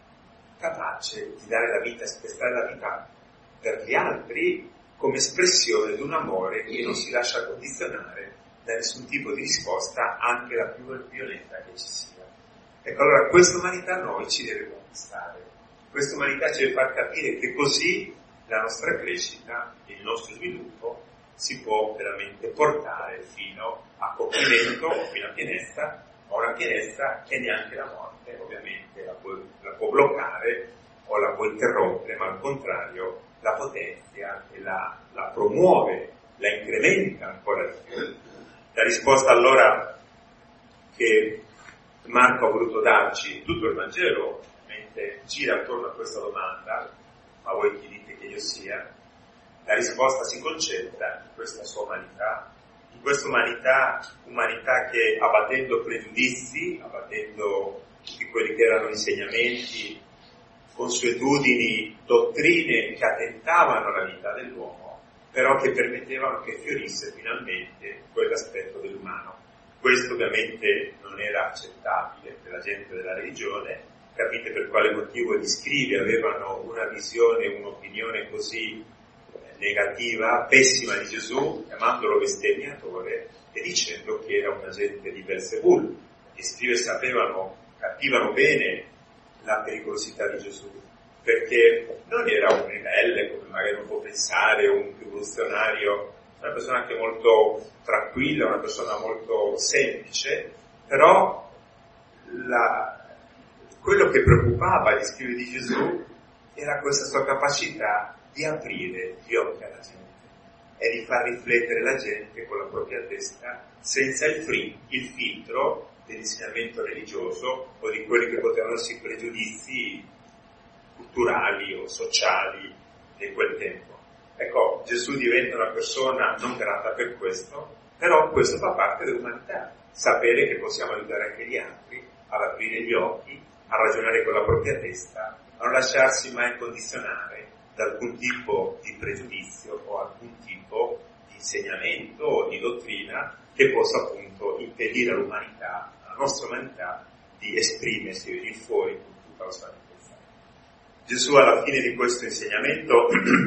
capace di dare la vita, spestare la vita per gli altri come espressione di un amore che non si lascia condizionare da nessun tipo di risposta, anche la più violenta che ci sia. Ecco, allora questa umanità a noi ci deve conquistare, questa umanità ci deve far capire che così la nostra crescita, il nostro sviluppo si può veramente portare fino a compimento, fino a pienezza, ma una pienezza che neanche la morte ovviamente la può, la può bloccare o la può interrompere, ma al contrario la potenzia e la, la promuove, la incrementa ancora di più. La risposta allora che Marco ha voluto darci, tutto il Vangelo ovviamente gira attorno a questa domanda: ma voi chi dite che io sia? La risposta si concentra in questa sua umanità, in questa umanità, umanità che abbattendo pregiudizi, abbattendo tutti quelli che erano insegnamenti, consuetudini, dottrine che attentavano alla vita dell'uomo, però che permettevano che fiorisse finalmente quell'aspetto dell'umano. Questo ovviamente non era accettabile per la gente della religione. Capite per quale motivo gli scribi avevano una visione, un'opinione così negativa, pessima di Gesù, chiamandolo bestemmiatore e dicendo che era un agente di Belzebul. Gli scribi sapevano, capivano bene la pericolosità di Gesù, perché non era un ribelle, come magari uno può pensare, un rivoluzionario, una persona anche molto tranquilla, una persona molto semplice, però la quello che preoccupava gli scribi di Gesù era questa sua capacità di aprire gli occhi alla gente e di far riflettere la gente con la propria testa senza il, fri- il filtro dell'insegnamento religioso o di quelli che potevano essere pregiudizi culturali o sociali di quel tempo. Ecco, Gesù diventa una persona non grata per questo, però questo fa parte dell'umanità, sapere che possiamo aiutare anche gli altri ad aprire gli occhi, a ragionare con la propria testa, a non lasciarsi mai condizionare da alcun tipo di pregiudizio o alcun tipo di insegnamento o di dottrina che possa appunto impedire all'umanità, alla nostra umanità, di esprimersi e venire fuori con tutta la sua ricchezza. Gesù alla fine di questo insegnamento,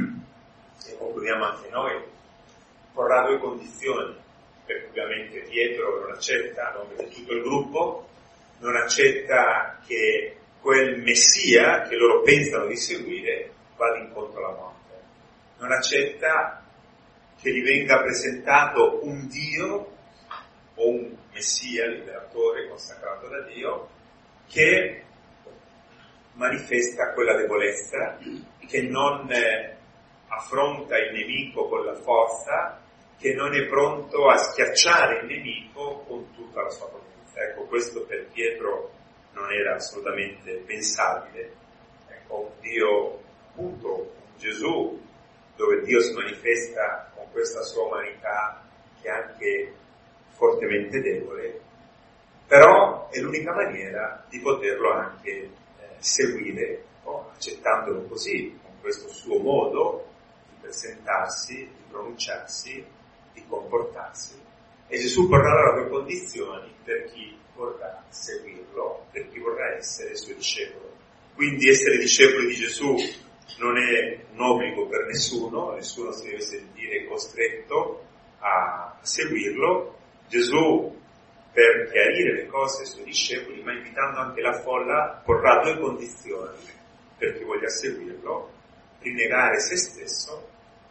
e concludiamo anche noi, porrà due condizioni, perché ovviamente Pietro non accetta a nome di tutto il gruppo, non accetta che quel Messia che loro pensano di seguire vada incontro alla morte. Non accetta che gli venga presentato un Dio o un Messia, liberatore consacrato da Dio, che manifesta quella debolezza, che non affronta il nemico con la forza, che non è pronto a schiacciare il nemico con tutta la sua potenza. Ecco, questo per Pietro non era assolutamente pensabile. Ecco, un Dio, appunto, un Gesù, dove Dio si manifesta con questa sua umanità che è anche fortemente debole, però è l'unica maniera di poterlo anche eh, seguire, oh, accettandolo così, con questo suo modo di presentarsi, di pronunciarsi, di comportarsi. E Gesù porrà allora due condizioni per chi vorrà seguirlo, per chi vorrà essere suo discepolo. Quindi essere discepoli di Gesù non è un obbligo per nessuno, nessuno si deve sentire costretto a seguirlo. Gesù, per chiarire le cose ai suoi discepoli, ma invitando anche la folla, porrà due condizioni per chi voglia seguirlo: rinnegare se stesso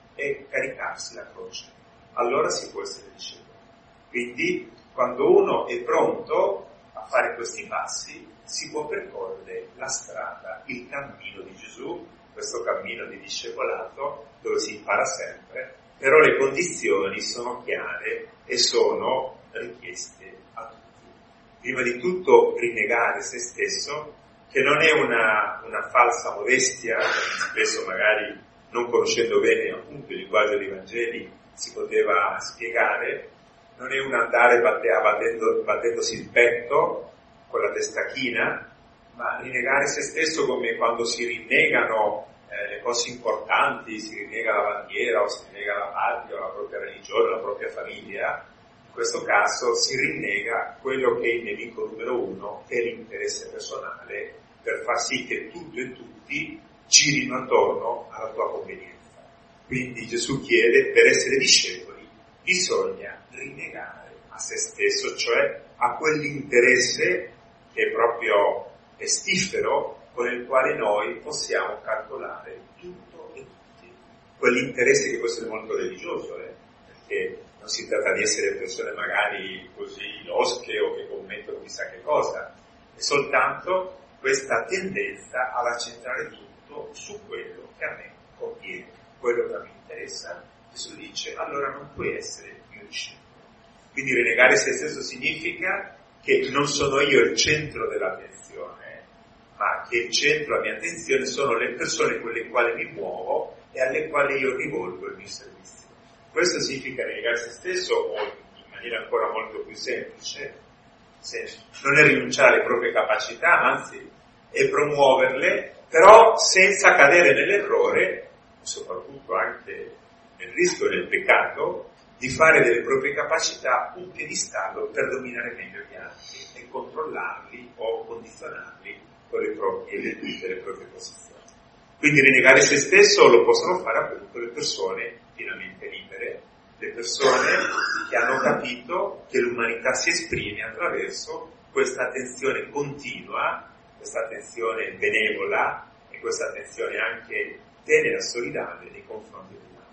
e caricarsi la croce. Allora si può essere discepoli. Quindi, quando uno è pronto a fare questi passi, si può percorrere la strada, il cammino di Gesù, questo cammino di discepolato, dove si impara sempre, però le condizioni sono chiare e sono richieste a tutti. Prima di tutto rinnegare se stesso, che non è una, una falsa modestia, spesso magari non conoscendo bene appunto il linguaggio dei Vangeli si poteva spiegare, non è un andare battendo, battendosi il petto con la testa china, ma rinnegare se stesso come quando si rinnegano eh, le cose importanti, si rinnega la bandiera o si rinnega la patria o la propria religione, la propria famiglia. In questo caso si rinnega quello che è il nemico numero uno, che è l'interesse personale, per far sì che tutto e tutti girino attorno alla tua convenienza. Quindi Gesù chiede, per essere discepoli bisogna rinnegare a se stesso, cioè a quell'interesse che è proprio pestifero, con il quale noi possiamo calcolare tutto e tutti. Quell'interesse che può essere molto religioso, eh? Perché non si tratta di essere persone magari così losche o che commettono chissà che cosa, è soltanto questa tendenza ad centrare tutto su quello che a me conviene, quello che a me interessa. Gesù dice, allora non puoi essere più discepolo. Quindi rinnegare se stesso significa che non sono io il centro dell'attenzione, ma che il centro della mia attenzione sono le persone con le quali mi muovo e alle quali io rivolgo il mio servizio. Questo significa rinnegare se stesso, o in maniera ancora molto più semplice, non è rinunciare alle proprie capacità, anzi è promuoverle, però senza cadere nell'errore, soprattutto anche nel rischio e nel peccato, di fare delle proprie capacità un piedistallo per dominare meglio gli altri e controllarli o condizionarli con le proprie virtù, le proprie posizioni. Quindi rinnegare se stesso lo possono fare appunto le persone pienamente libere, le persone che hanno capito che l'umanità si esprime attraverso questa attenzione continua, questa attenzione benevola e questa attenzione anche tenera, solidale nei confronti degli altri.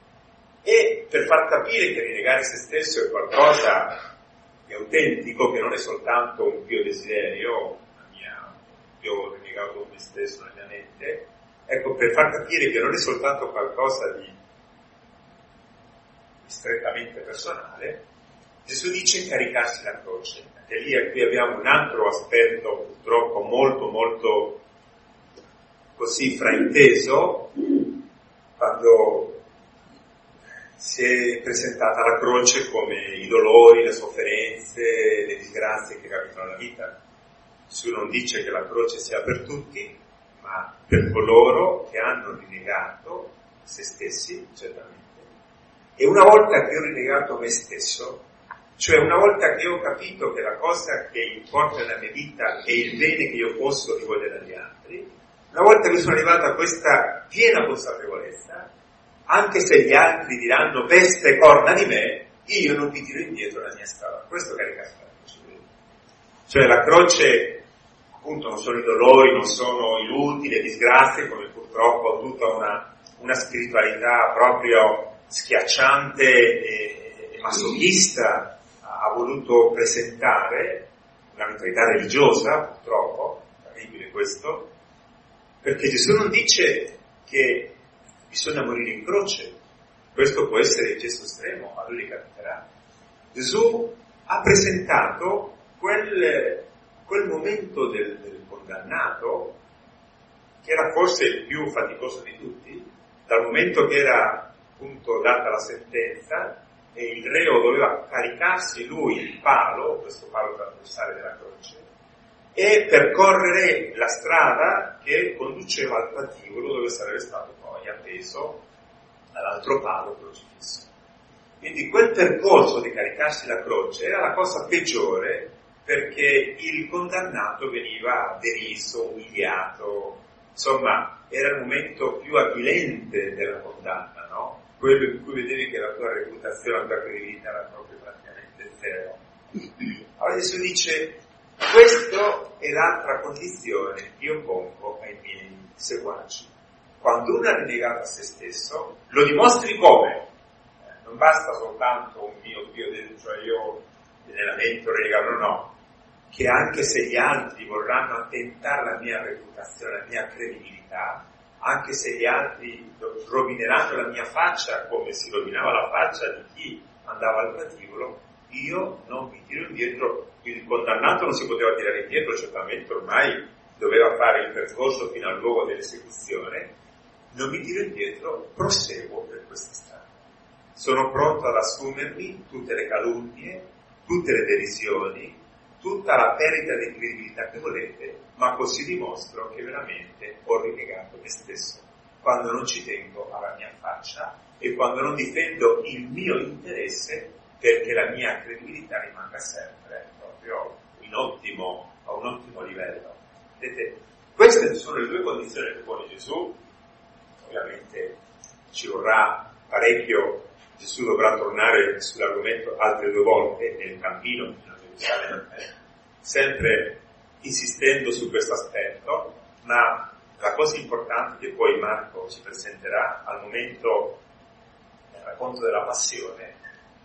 E per far capire che rinnegare se stesso è qualcosa di autentico, che non è soltanto un mio desiderio, una mia, io ho rinnegato me stesso nella mia mente, ecco, per far capire che non è soltanto qualcosa di strettamente personale, Gesù dice caricarsi la croce. E lì qui abbiamo un altro aspetto purtroppo molto molto così frainteso, quando si è presentata la croce come i dolori, le sofferenze, le disgrazie che capitano nella vita. Gesù non dice che la croce sia per tutti, ma per coloro che hanno rinnegato se stessi, certamente. E una volta che ho rinnegato me stesso, cioè una volta che ho capito che la cosa che importa nella mia vita è il bene che io posso rivolgere agli altri, una volta che sono arrivato a questa piena consapevolezza, anche se gli altri diranno peste e corna di me, io non mi tiro indietro la mia strada. Questo caricarsi la croce. Cioè la croce, appunto, non sono i dolori, non sono i lutti, le disgrazie, come purtroppo tutta una, una spiritualità proprio schiacciante e, e masochista ha voluto presentare, una mentalità religiosa, purtroppo, terribile questo, perché Gesù non dice che bisogna morire in croce, questo può essere il gesto estremo, a lui capiterà. Gesù ha presentato quel, quel momento del, del condannato, che era forse il più faticoso di tutti, dal momento che era appunto data la sentenza e il reo doveva caricarsi lui il palo, questo palo trasversale della croce, e percorrere la strada che conduceva al patibolo dove sarebbe stato poi appeso all'altro palo crocifisso. Quindi quel percorso di caricarsi la croce era la cosa peggiore, perché il condannato veniva deriso, umiliato, insomma, era il momento più avvilente della condanna, no? Quello in cui vedevi che la tua reputazione, la tua credibilità era proprio praticamente zero. Allora Gesù dice, questo è l'altra condizione che io pongo ai miei seguaci. Quando uno è rinnegato a se stesso, lo dimostri come? Eh, non basta soltanto un mio Dio dentro, cioè io nella mente rinnegarlo, no. Che anche se gli altri vorranno attentare la mia reputazione, la mia credibilità, anche se gli altri rovineranno la mia faccia come si rovinava la faccia di chi andava al patibolo, io non mi tiro indietro. Il condannato non si poteva tirare indietro, certamente ormai doveva fare il percorso fino al luogo dell'esecuzione. Non mi tiro indietro, proseguo per questa strada. Sono pronto ad assumermi tutte le calunnie, tutte le derisioni, tutta la perdita di credibilità che volete, ma così dimostro che veramente ho rinnegato me stesso, quando non ci tengo alla mia faccia e quando non difendo il mio interesse perché la mia credibilità rimanga sempre proprio in ottimo, a un ottimo livello. Vedete, queste sono le due condizioni che pone Gesù. Ovviamente ci vorrà parecchio, Gesù dovrà tornare sull'argomento altre due volte nel cammino fino a Gerusalemme, sempre insistendo su questo aspetto, ma la cosa importante che poi Marco ci presenterà al momento del racconto della passione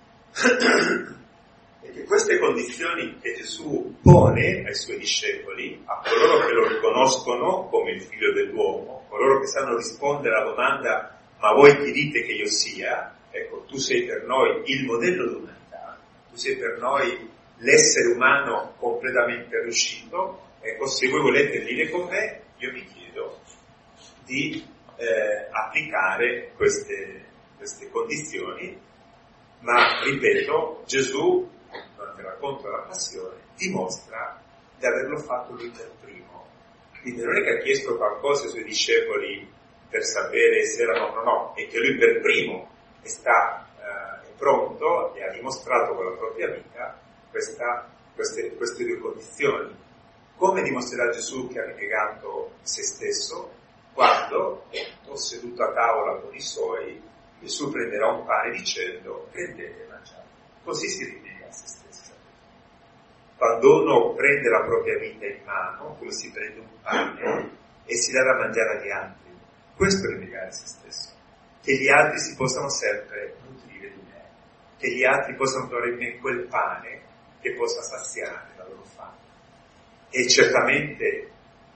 è che queste condizioni che Gesù pone ai suoi discepoli, a coloro che lo riconoscono come il figlio dell'uomo, coloro che sanno rispondere alla domanda ma voi chi dite che io sia? Ecco, tu sei per noi il modello d'umanità, tu sei per noi l'essere umano completamente riuscito. Ecco, se voi volete dire con me, io vi chiedo di eh, applicare queste, queste condizioni, ma ripeto, Gesù durante il racconto della passione dimostra di averlo fatto lui per primo. Quindi non è che ha chiesto qualcosa ai suoi discepoli per sapere se erano o no, è che lui per primo è, sta, eh, è pronto e ha dimostrato con la propria vita questa, queste, queste due condizioni. Come dimostrerà Gesù che ha rinnegato se stesso? Quando, seduto a tavola con i suoi, Gesù prenderà un pane dicendo prendete e mangiate. Così si rinnega a se stesso. Quando uno prende la propria vita in mano, come si prende un pane, e si dà da mangiare agli altri, questo è rinnegare se stesso. Che gli altri si possano sempre nutrire di me, che gli altri possano trovare in me quel pane che possa saziare la loro fame. E certamente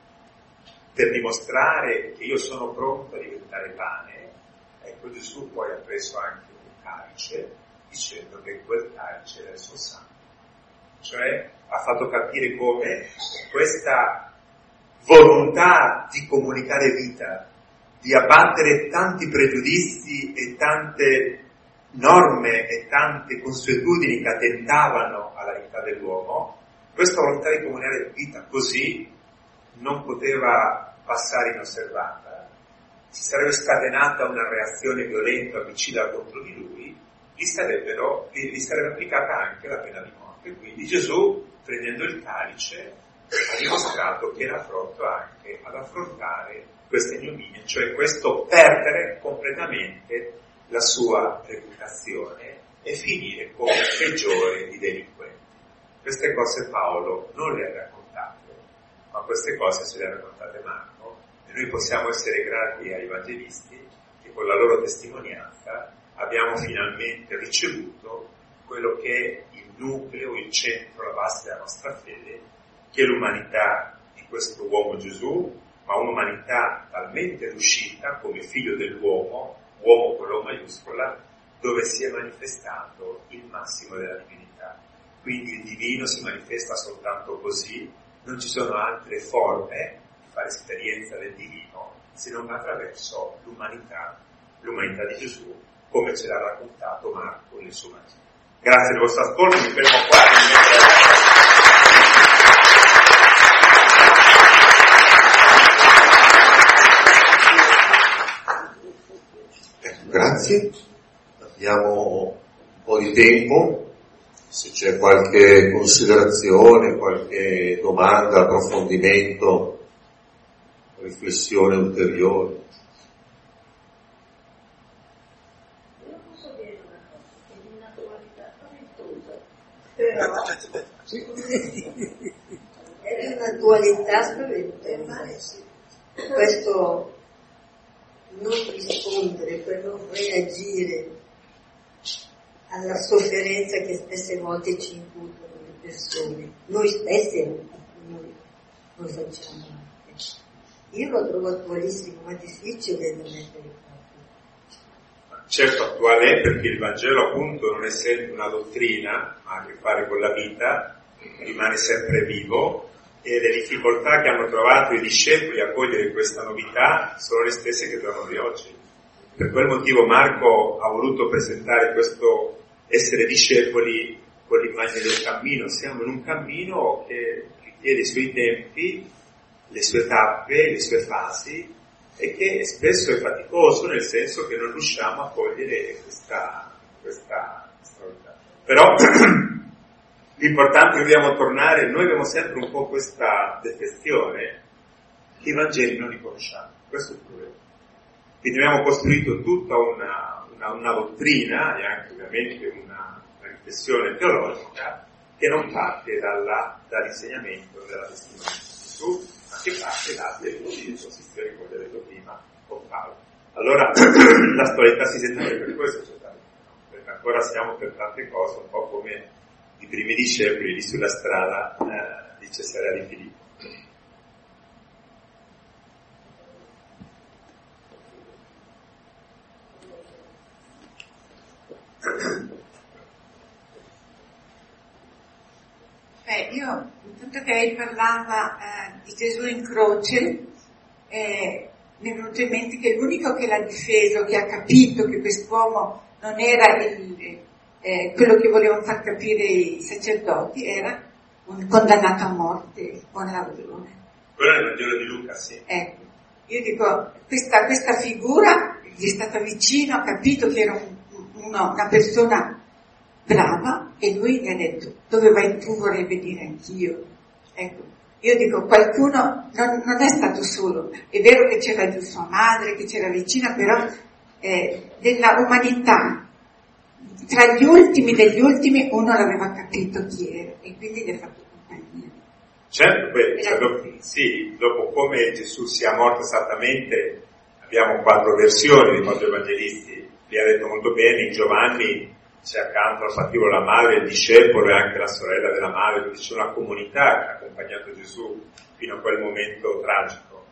per dimostrare che io sono pronto a diventare pane, ecco, Gesù poi ha preso anche un calice dicendo che quel calice era il suo sangue. Cioè ha fatto capire come questa volontà di comunicare vita, di abbattere tanti pregiudizi e tante norme e tante consuetudini che attentavano alla vita dell'uomo, questa volontà di comunicare vita così non poteva passare inosservata. Si sarebbe scatenata una reazione violenta, omicida contro di lui, gli, sarebbero, gli sarebbe applicata anche la pena di morte. Quindi Gesù, prendendo il calice, ha dimostrato che era pronto anche ad affrontare queste ignominie, cioè questo perdere completamente la sua reputazione e finire come peggiore di delinquenti. Queste cose Paolo non le ha raccontate, ma queste cose se le ha raccontate Marco, e noi possiamo essere grati agli evangelisti che con la loro testimonianza abbiamo finalmente ricevuto quello che è il nucleo, il centro, la base della nostra fede, che è l'umanità di questo uomo Gesù, ma un'umanità talmente riuscita come figlio dell'uomo, uomo con l'O maiuscola, dove si è manifestato il massimo della divinità. Quindi il divino si manifesta soltanto così, non ci sono altre forme di fare esperienza del divino se non attraverso l'umanità, l'umanità di Gesù, come ce l'ha raccontato Marco nel suo Vangelo. Grazie del vostro ascolto, mi fermo qua. Grazie, abbiamo un po' di tempo, se c'è qualche considerazione, qualche domanda, approfondimento riflessione ulteriore. Io posso dire una cosa, che è di un'attualità spaventosa, però è di un'attualità spaventosa. Questo non rispondere, per non reagire alla sofferenza che spesse volte ci incutono le persone, noi stessi noi lo facciamo anche. Io lo trovo attualissimo, ma difficile da mettere in pratica. Certo, attuale è perché il Vangelo, appunto, non essendo una dottrina, ma ha a che fare con la vita, rimane sempre vivo, e le difficoltà che hanno trovato i discepoli a cogliere questa novità sono le stesse che trovano di oggi. Per quel motivo Marco ha voluto presentare questo essere discepoli con l'immagine del cammino. Siamo in un cammino che richiede i suoi tempi, le sue tappe, le sue fasi, e che spesso è faticoso, nel senso che non riusciamo a cogliere questa, questa, questa novità. Però l'importante è che dobbiamo tornare, noi abbiamo sempre un po' questa defezione, che i Vangeli non li conosciamo, questo è il problema. Quindi abbiamo costruito tutta una, una, una dottrina e anche ovviamente una, una riflessione teologica che non parte dalla, dall'insegnamento della testimonianza di Gesù, ma che parte da delle posizioni, come ho detto prima, con Paolo. Allora la spiritualità si sente anche per questo, cioè, perché ancora siamo per tante cose un po' come i primi discepoli lì sulla strada eh, di Cesarea di Filippo. Eh, io, intanto che lei parlava eh, di Gesù in croce, eh, mi è venuto in mente che l'unico che l'ha difeso, che ha capito che quest'uomo non era il, eh, quello che volevano far capire i sacerdoti, era un condannato a morte, un ladrone. Quello è il Vangelo di Luca, sì. Ecco, io dico, questa, questa figura gli è stata vicino, ha capito che era un, uno, una persona brava, e lui gli ha detto: dove vai tu vorrei venire anch'io. Ecco, io dico, qualcuno non, non è stato solo, è vero che c'era giù sua madre, che c'era vicina, però eh, della umanità, tra gli ultimi degli ultimi uno l'aveva capito chi era, e quindi gli ha fatto compagnia. Certo, beh, cioè, dopo, sì, dopo come Gesù sia morto esattamente, abbiamo quattro versioni dei quattro evangelisti, li ha detto molto bene. In Giovanni c'è accanto al patibolo la madre, il discepolo e anche la sorella della madre, quindi c'è una comunità che ha accompagnato Gesù fino a quel momento tragico.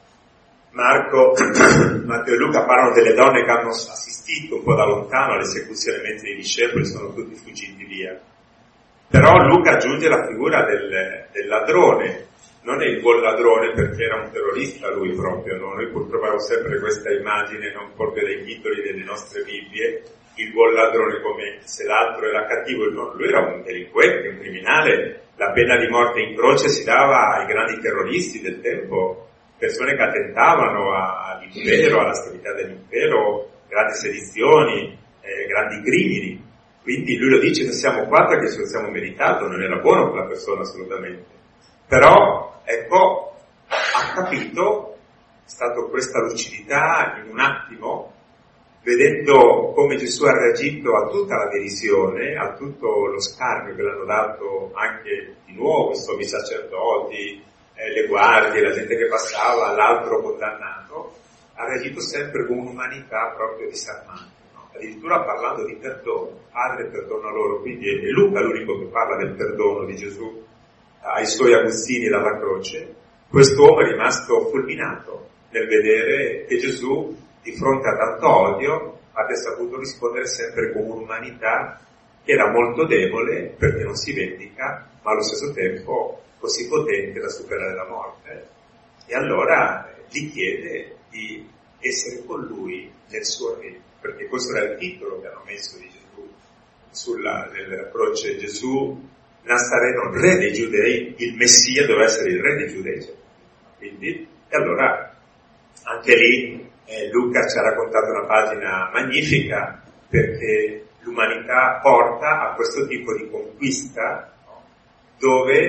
Marco, Matteo e Luca parlano delle donne che hanno assistito un po' da lontano all'esecuzione, mentre i discepoli sono tutti fuggiti via. Però Luca aggiunge la figura del, del ladrone. Non è il buon ladrone perché era un terrorista lui proprio, no? Noi purtroppo abbiamo sempre questa immagine, non proprio dai titoli delle nostre Bibbie, il buon ladrone come se l'altro era cattivo. No, lui era un delinquente, un criminale. La pena di morte in croce si dava ai grandi terroristi del tempo, persone che attentavano all'impero, alla stabilità dell'impero, grandi sedizioni, eh, grandi crimini. Quindi lui lo dice, noi siamo qua perché ce lo siamo meritato, non era buono quella persona assolutamente. Però, ecco, ha capito, è stata questa lucidità in un attimo, vedendo come Gesù ha reagito a tutta la derisione, a tutto lo scarnio che l'hanno dato anche di nuovo i sommi sacerdoti, eh, le guardie, la gente che passava, l'altro condannato, ha reagito sempre con un'umanità proprio disarmante, no? Addirittura parlando di perdono, Padre perdona loro, quindi è Luca l'unico che parla del perdono di Gesù ai suoi aguzzini dalla croce. Quest'uomo è rimasto fulminato nel vedere che Gesù, di fronte a tanto odio, abbia saputo rispondere sempre con un'umanità che era molto debole perché non si vendica, ma allo stesso tempo così potente da superare la morte. E allora gli chiede di essere con lui nel suo regno, perché questo era il titolo che hanno messo di Gesù sulla, nella croce. Gesù Nazareno, re dei Giudei, il Messia doveva essere il re dei Giudei. Quindi, e allora anche lì eh, Luca ci ha raccontato una pagina magnifica, perché l'umanità porta a questo tipo di conquista, no? Dove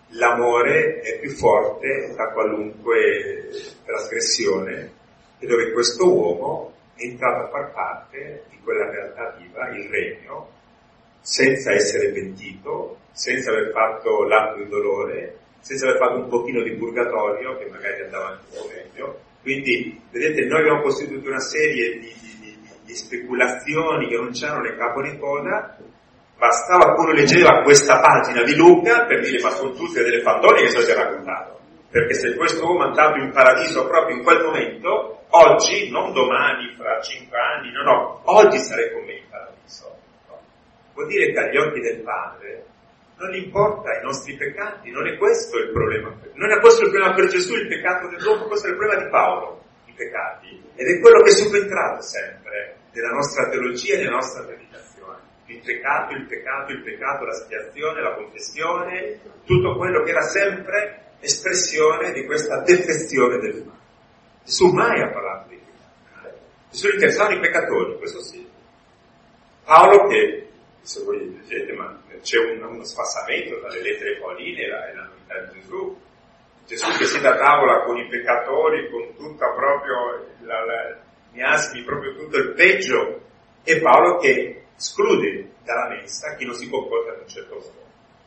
l'amore è più forte da qualunque trasgressione e dove questo uomo è entrato a far parte di quella realtà viva, il regno, senza essere pentito, senza aver fatto l'atto di dolore, senza aver fatto un pochino di purgatorio che magari andava anche un po' meglio. Quindi, vedete, noi abbiamo costituito una serie di, di, di, di speculazioni che non c'erano né capo né coda. Bastava che uno leggeva questa pagina di Luca per dire ma sono tutte delle fandonie che si è raccontato, perché se questo uomo è andato in paradiso proprio in quel momento, oggi, non domani, fra cinque anni, no, no, oggi sarei con me in paradiso. No? Vuol dire che agli occhi del Padre non importa i nostri peccati, non è questo il problema. Non è questo il problema per Gesù, il peccato dell'uomo, questo è il problema di Paolo, i peccati. Ed è quello che è subentrato sempre nella nostra teologia e nella nostra meditazione. Il peccato, il peccato, il peccato, la spiazione, la confessione, tutto quello che era sempre espressione di questa defezione del male. Gesù mai ha parlato di peccati. Gesù interessava i peccatori, questo sì. Paolo che, se voi leggete, ma c'è un, uno spassamento tra le lettere pauline e la, e la novità di Gesù. Gesù che siede a tavola con i peccatori, con tutta proprio la, la, miasmi, proprio tutto il peggio, e Paolo che esclude dalla messa chi non si comporta in un certo modo.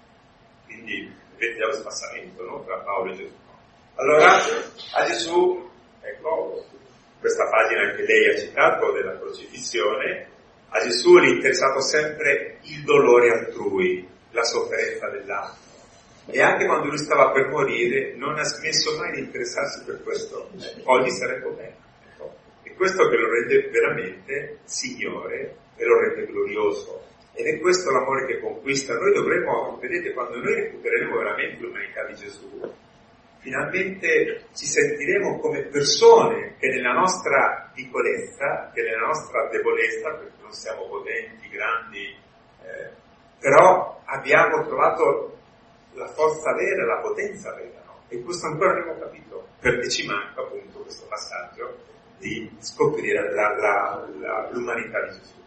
Quindi vedete già lo spassamento, no? Tra Paolo e Gesù. Allora a Gesù, ecco, questa pagina che lei ha citato della crocifissione, a Gesù è interessato sempre il dolore altrui, la sofferenza dell'altro. E anche quando lui stava per morire non ha smesso mai di interessarsi per questo. Oggi sarebbe bene. Ecco. E questo che lo rende veramente Signore e lo rende glorioso. Ed è questo l'amore che conquista. Noi dovremo, vedete, quando noi recupereremo veramente l'umanità di Gesù, finalmente ci sentiremo come persone che nella nostra piccolezza, che nella nostra debolezza, perché non siamo potenti, grandi, eh, però abbiamo trovato la forza vera, la potenza vera, no? E questo ancora non abbiamo capito, perché ci manca appunto questo passaggio di scoprire la, la, la, l'umanità di Gesù.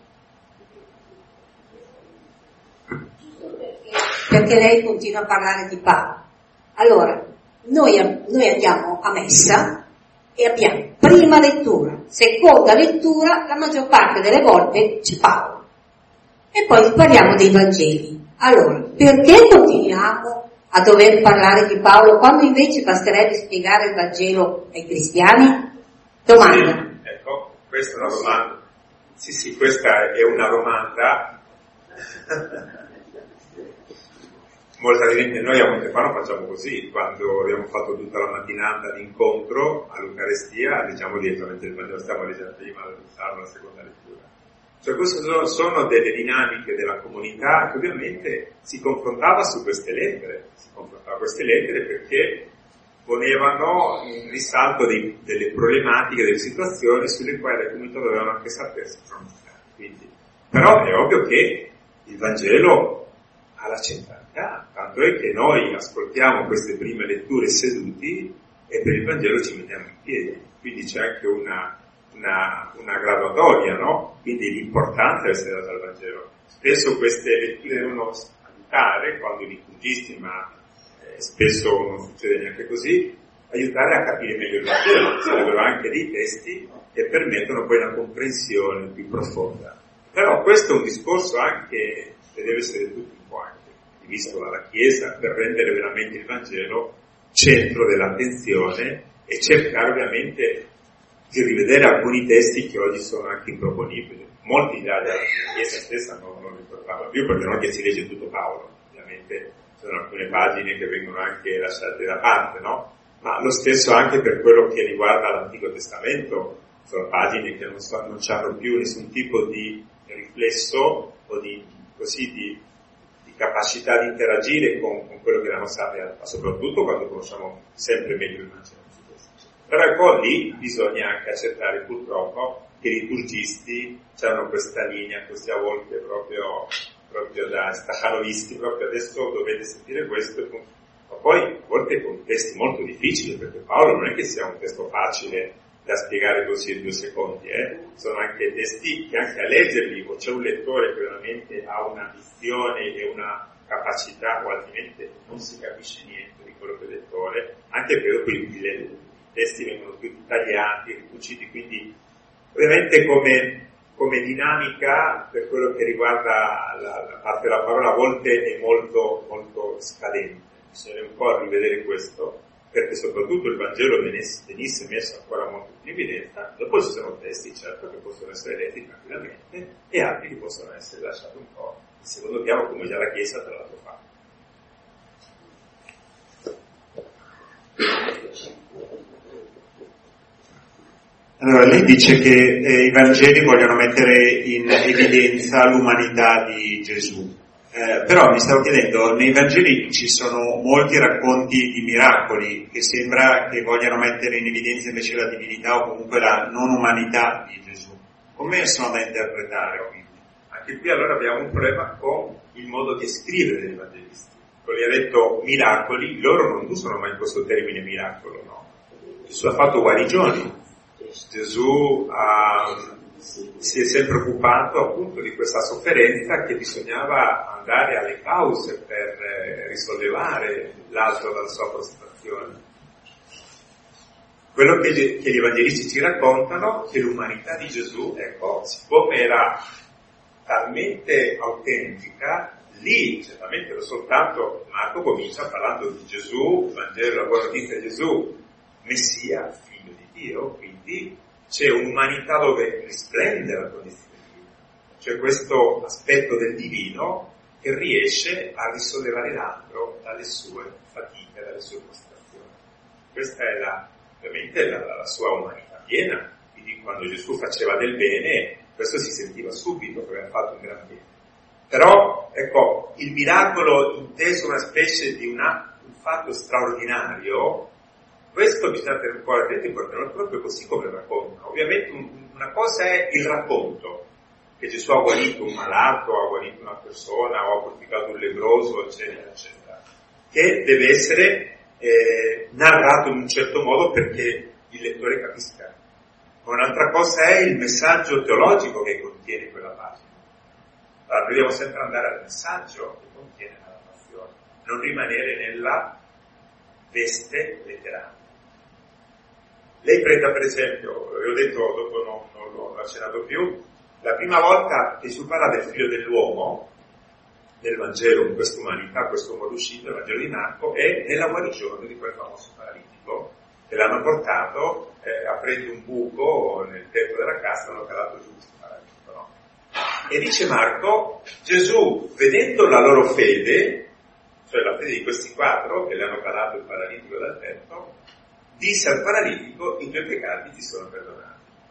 Perché lei continua a parlare di Paolo. Allora, noi, noi andiamo a messa e abbiamo prima lettura, seconda lettura, la maggior parte delle volte c'è Paolo. E poi parliamo dei Vangeli. Allora, perché continuiamo a dover parlare di Paolo quando invece basterebbe spiegare il Vangelo ai cristiani? Domanda. Sì, ecco, questa è una domanda. Sì, sì, questa è una domanda. Molta gente, noi a Montefano facciamo così, quando abbiamo fatto tutta la mattinata di incontro all'Eucarestia, leggiamo direttamente il Vangelo, stiamo leggendo prima la seconda lettura. Cioè queste sono delle dinamiche della comunità che ovviamente si confrontava su queste lettere, si confrontava queste lettere perché ponevano in risalto dei, delle problematiche, delle situazioni sulle quali le comunità dovevano anche sapersi pronunciare. Quindi, però è ovvio che il Vangelo ha la centralità, tanto è che noi ascoltiamo queste prime letture seduti e per il Vangelo ci mettiamo in piedi, quindi c'è anche una, una, una graduatoria, no? Quindi l'importanza deve essere data al Vangelo. Spesso queste letture devono aiutare, quando i liturgisti, ma eh, spesso non succede neanche così, aiutare a capire meglio il Vangelo, sarebbero anche dei testi che permettono poi una comprensione più profonda. Però questo è un discorso anche che deve essere tutto un po' anche visto dalla Chiesa per rendere veramente il Vangelo centro dell'attenzione e cercare ovviamente di rivedere alcuni testi che oggi sono anche improponibili. Molti già della Chiesa stessa non, non li portava più, perché non è che si legge tutto Paolo, ovviamente sono alcune pagine che vengono anche lasciate da parte, no? Ma lo stesso anche per quello che riguarda l'Antico Testamento, sono pagine che non, so, non hanno più nessun tipo di riflesso o di, così, di, di capacità di interagire con, con quello che è la nostra realtà, soprattutto quando conosciamo sempre meglio il Vangelo. Però ecco, lì bisogna anche accettare purtroppo che i liturgisti hanno questa linea così a volte proprio, proprio da staccanovisti, proprio adesso dovete sentire questo, ma poi a volte con testi molto difficili, perché Paolo non è che sia un testo facile da spiegare così in due secondi, eh? Sono anche testi che anche a leggerli, o c'è un lettore che veramente ha una visione e una capacità, o altrimenti non si capisce niente di quello che è lettore, anche perché poi i testi vengono più tagliati, ricuciti, quindi ovviamente come, come dinamica per quello che riguarda la, la parte della parola a volte è molto, molto scadente, bisogna un po' rivedere questo, perché soprattutto il Vangelo venisse messo ancora molto più in evidenza. Dopo ci sono testi, certo, che possono essere letti tranquillamente e altri che possono essere lasciati un po' in secondo piano, come già la Chiesa tra l'altro fa. Allora, lei dice che eh, i Vangeli vogliono mettere in evidenza l'umanità di Gesù. Eh, però mi stavo chiedendo, nei Vangeli ci sono molti racconti di miracoli che sembra che vogliano mettere in evidenza invece la divinità o comunque la non umanità di Gesù. Come sono da interpretare quindi? Anche qui allora abbiamo un problema con il modo di scrivere dei Vangelisti. Quelli ha detto miracoli, loro non usano mai questo termine miracolo, no? Gesù ha fatto guarigioni, Gesù ha... si è sempre occupato appunto di questa sofferenza che bisognava andare alle cause per eh, risollevare l'altro dalla sua prostrazione. Quello che gli, che gli evangelisti ci raccontano è che l'umanità di Gesù, ecco, siccome era talmente autentica, lì certamente soltanto Marco comincia parlando di Gesù, il Vangelo, la buona notizia di Gesù, Messia, figlio di Dio, quindi c'è un'umanità dove risplende la condizione divina, c'è questo aspetto del divino che riesce a risollevare l'altro dalle sue fatiche, dalle sue prostrazioni. Questa è la, ovviamente la, la sua umanità piena, quindi quando Gesù faceva del bene, questo si sentiva subito che aveva fatto un gran bene. Però, ecco, il miracolo inteso una specie di una, un fatto straordinario, questo bisogna tenere un po' attenti perché non è proprio così come racconta. Ovviamente un, una cosa è il racconto, che Gesù ha guarito un malato, ha guarito una persona, o ha purificato un lebbroso, eccetera, eccetera, che deve essere eh, narrato in un certo modo perché il lettore capisca. Un'altra cosa è il messaggio teologico che contiene quella pagina. Allora, dobbiamo sempre andare al messaggio che contiene la narrazione, non rimanere nella veste letteraria. Lei prenda per esempio, vi ho detto, dopo non, non l'ho accennato più, la prima volta che Gesù parla del figlio dell'uomo, nel Vangelo, in questa umanità, questo modo uscito, il Vangelo di Marco, è nella guarigione di quel famoso paralitico, che l'hanno portato, eh, aprendo un buco nel tetto della casa, l'hanno calato giù il paralitico, no? E dice Marco, Gesù, vedendo la loro fede, cioè la fede di questi quattro, che le hanno calato il paralitico dal tetto, disse al paralitico, i tuoi peccati ti sono perdonati.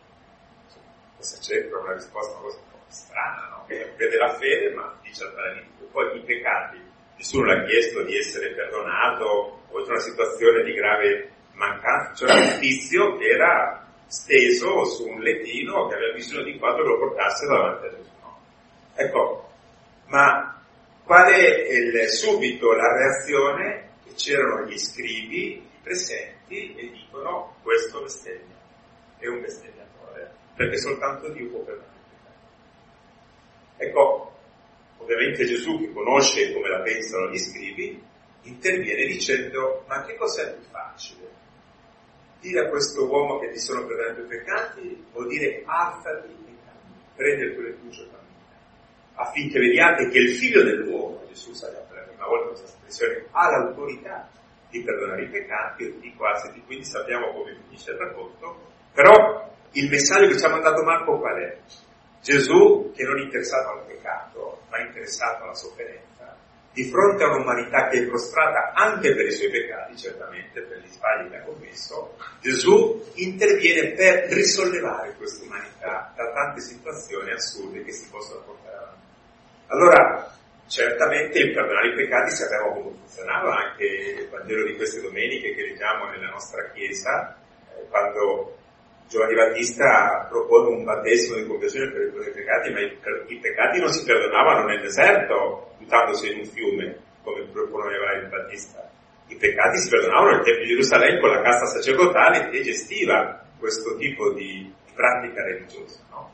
Questa c'è una risposta una cosa un po' strana, no? Che vede la fede, ma dice al paralitico, poi i peccati, nessuno l'ha chiesto di essere perdonato, o c'è una situazione di grave mancanza, cioè un tizio che era steso su un lettino, che aveva bisogno di quattro che lo portassero davanti a Gesù. No? Ecco, ma qual è il, subito la reazione? Che c'erano gli scribi presenti e dicono questo bestemmia, è un bestemmiatore, perché soltanto Dio può perdonare il peccato. Ecco, ovviamente Gesù, che conosce come la pensano gli scribi, interviene dicendo, ma che cos'è più facile? Dire a questo uomo che ti sono perdonati i peccati o dire alzati e cammina, prendi il tuo lettuccio e cammina, affinché vediate che il figlio dell'uomo, Gesù sa per la prima volta questa espressione, ha l'autorità di perdonare i peccati e di quasi, quindi sappiamo come finisce il racconto, però il messaggio che ci ha mandato Marco qual è? Gesù, che non è interessato al peccato, ma è interessato alla sofferenza, di fronte a un'umanità che è prostrata anche per i suoi peccati, certamente, per gli sbagli che ha commesso, Gesù interviene per risollevare questa umanità da tante situazioni assurde che si possono portare avanti. Allora, certamente il perdonare i peccati sappiamo come funzionava, anche il Vangelo di queste domeniche che leggiamo nella nostra Chiesa, eh, quando Giovanni Battista propone un battesimo di conversione per i peccati, ma i, i peccati non si perdonavano nel deserto, buttandosi in un fiume, come proponeva il Battista. I peccati si perdonavano nel Tempio di Gerusalemme con la casta sacerdotale che gestiva questo tipo di, di pratica religiosa, no?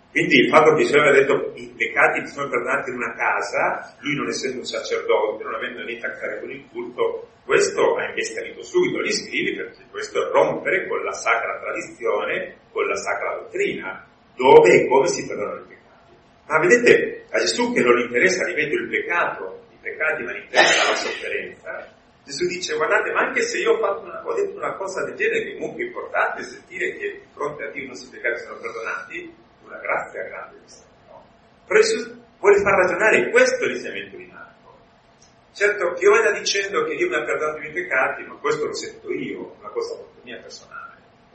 Quindi il fatto che Gesù aveva detto i peccati sono perdonati in una casa, lui non essendo un sacerdote, non avendo niente a che fare con il culto, questo ha investito subito gli scrivi, perché questo è rompere con la sacra tradizione, con la sacra dottrina, dove e come si perdonano i peccati. Ma vedete, a Gesù che non gli interessa, ripeto, il peccato, i peccati, ma gli interessa la sofferenza, Gesù dice, guardate, ma anche se io ho, fatto una, ho detto una cosa del genere, che comunque è importante sentire che di fronte a Dio i nostri peccati sono perdonati, una grazia grande, no? Però Gesù vuole far ragionare questo l'insegnamento di Marco. Certo, che io vada dicendo che Dio mi ha perdonato i miei peccati, ma questo lo sento io, una cosa molto mia personale.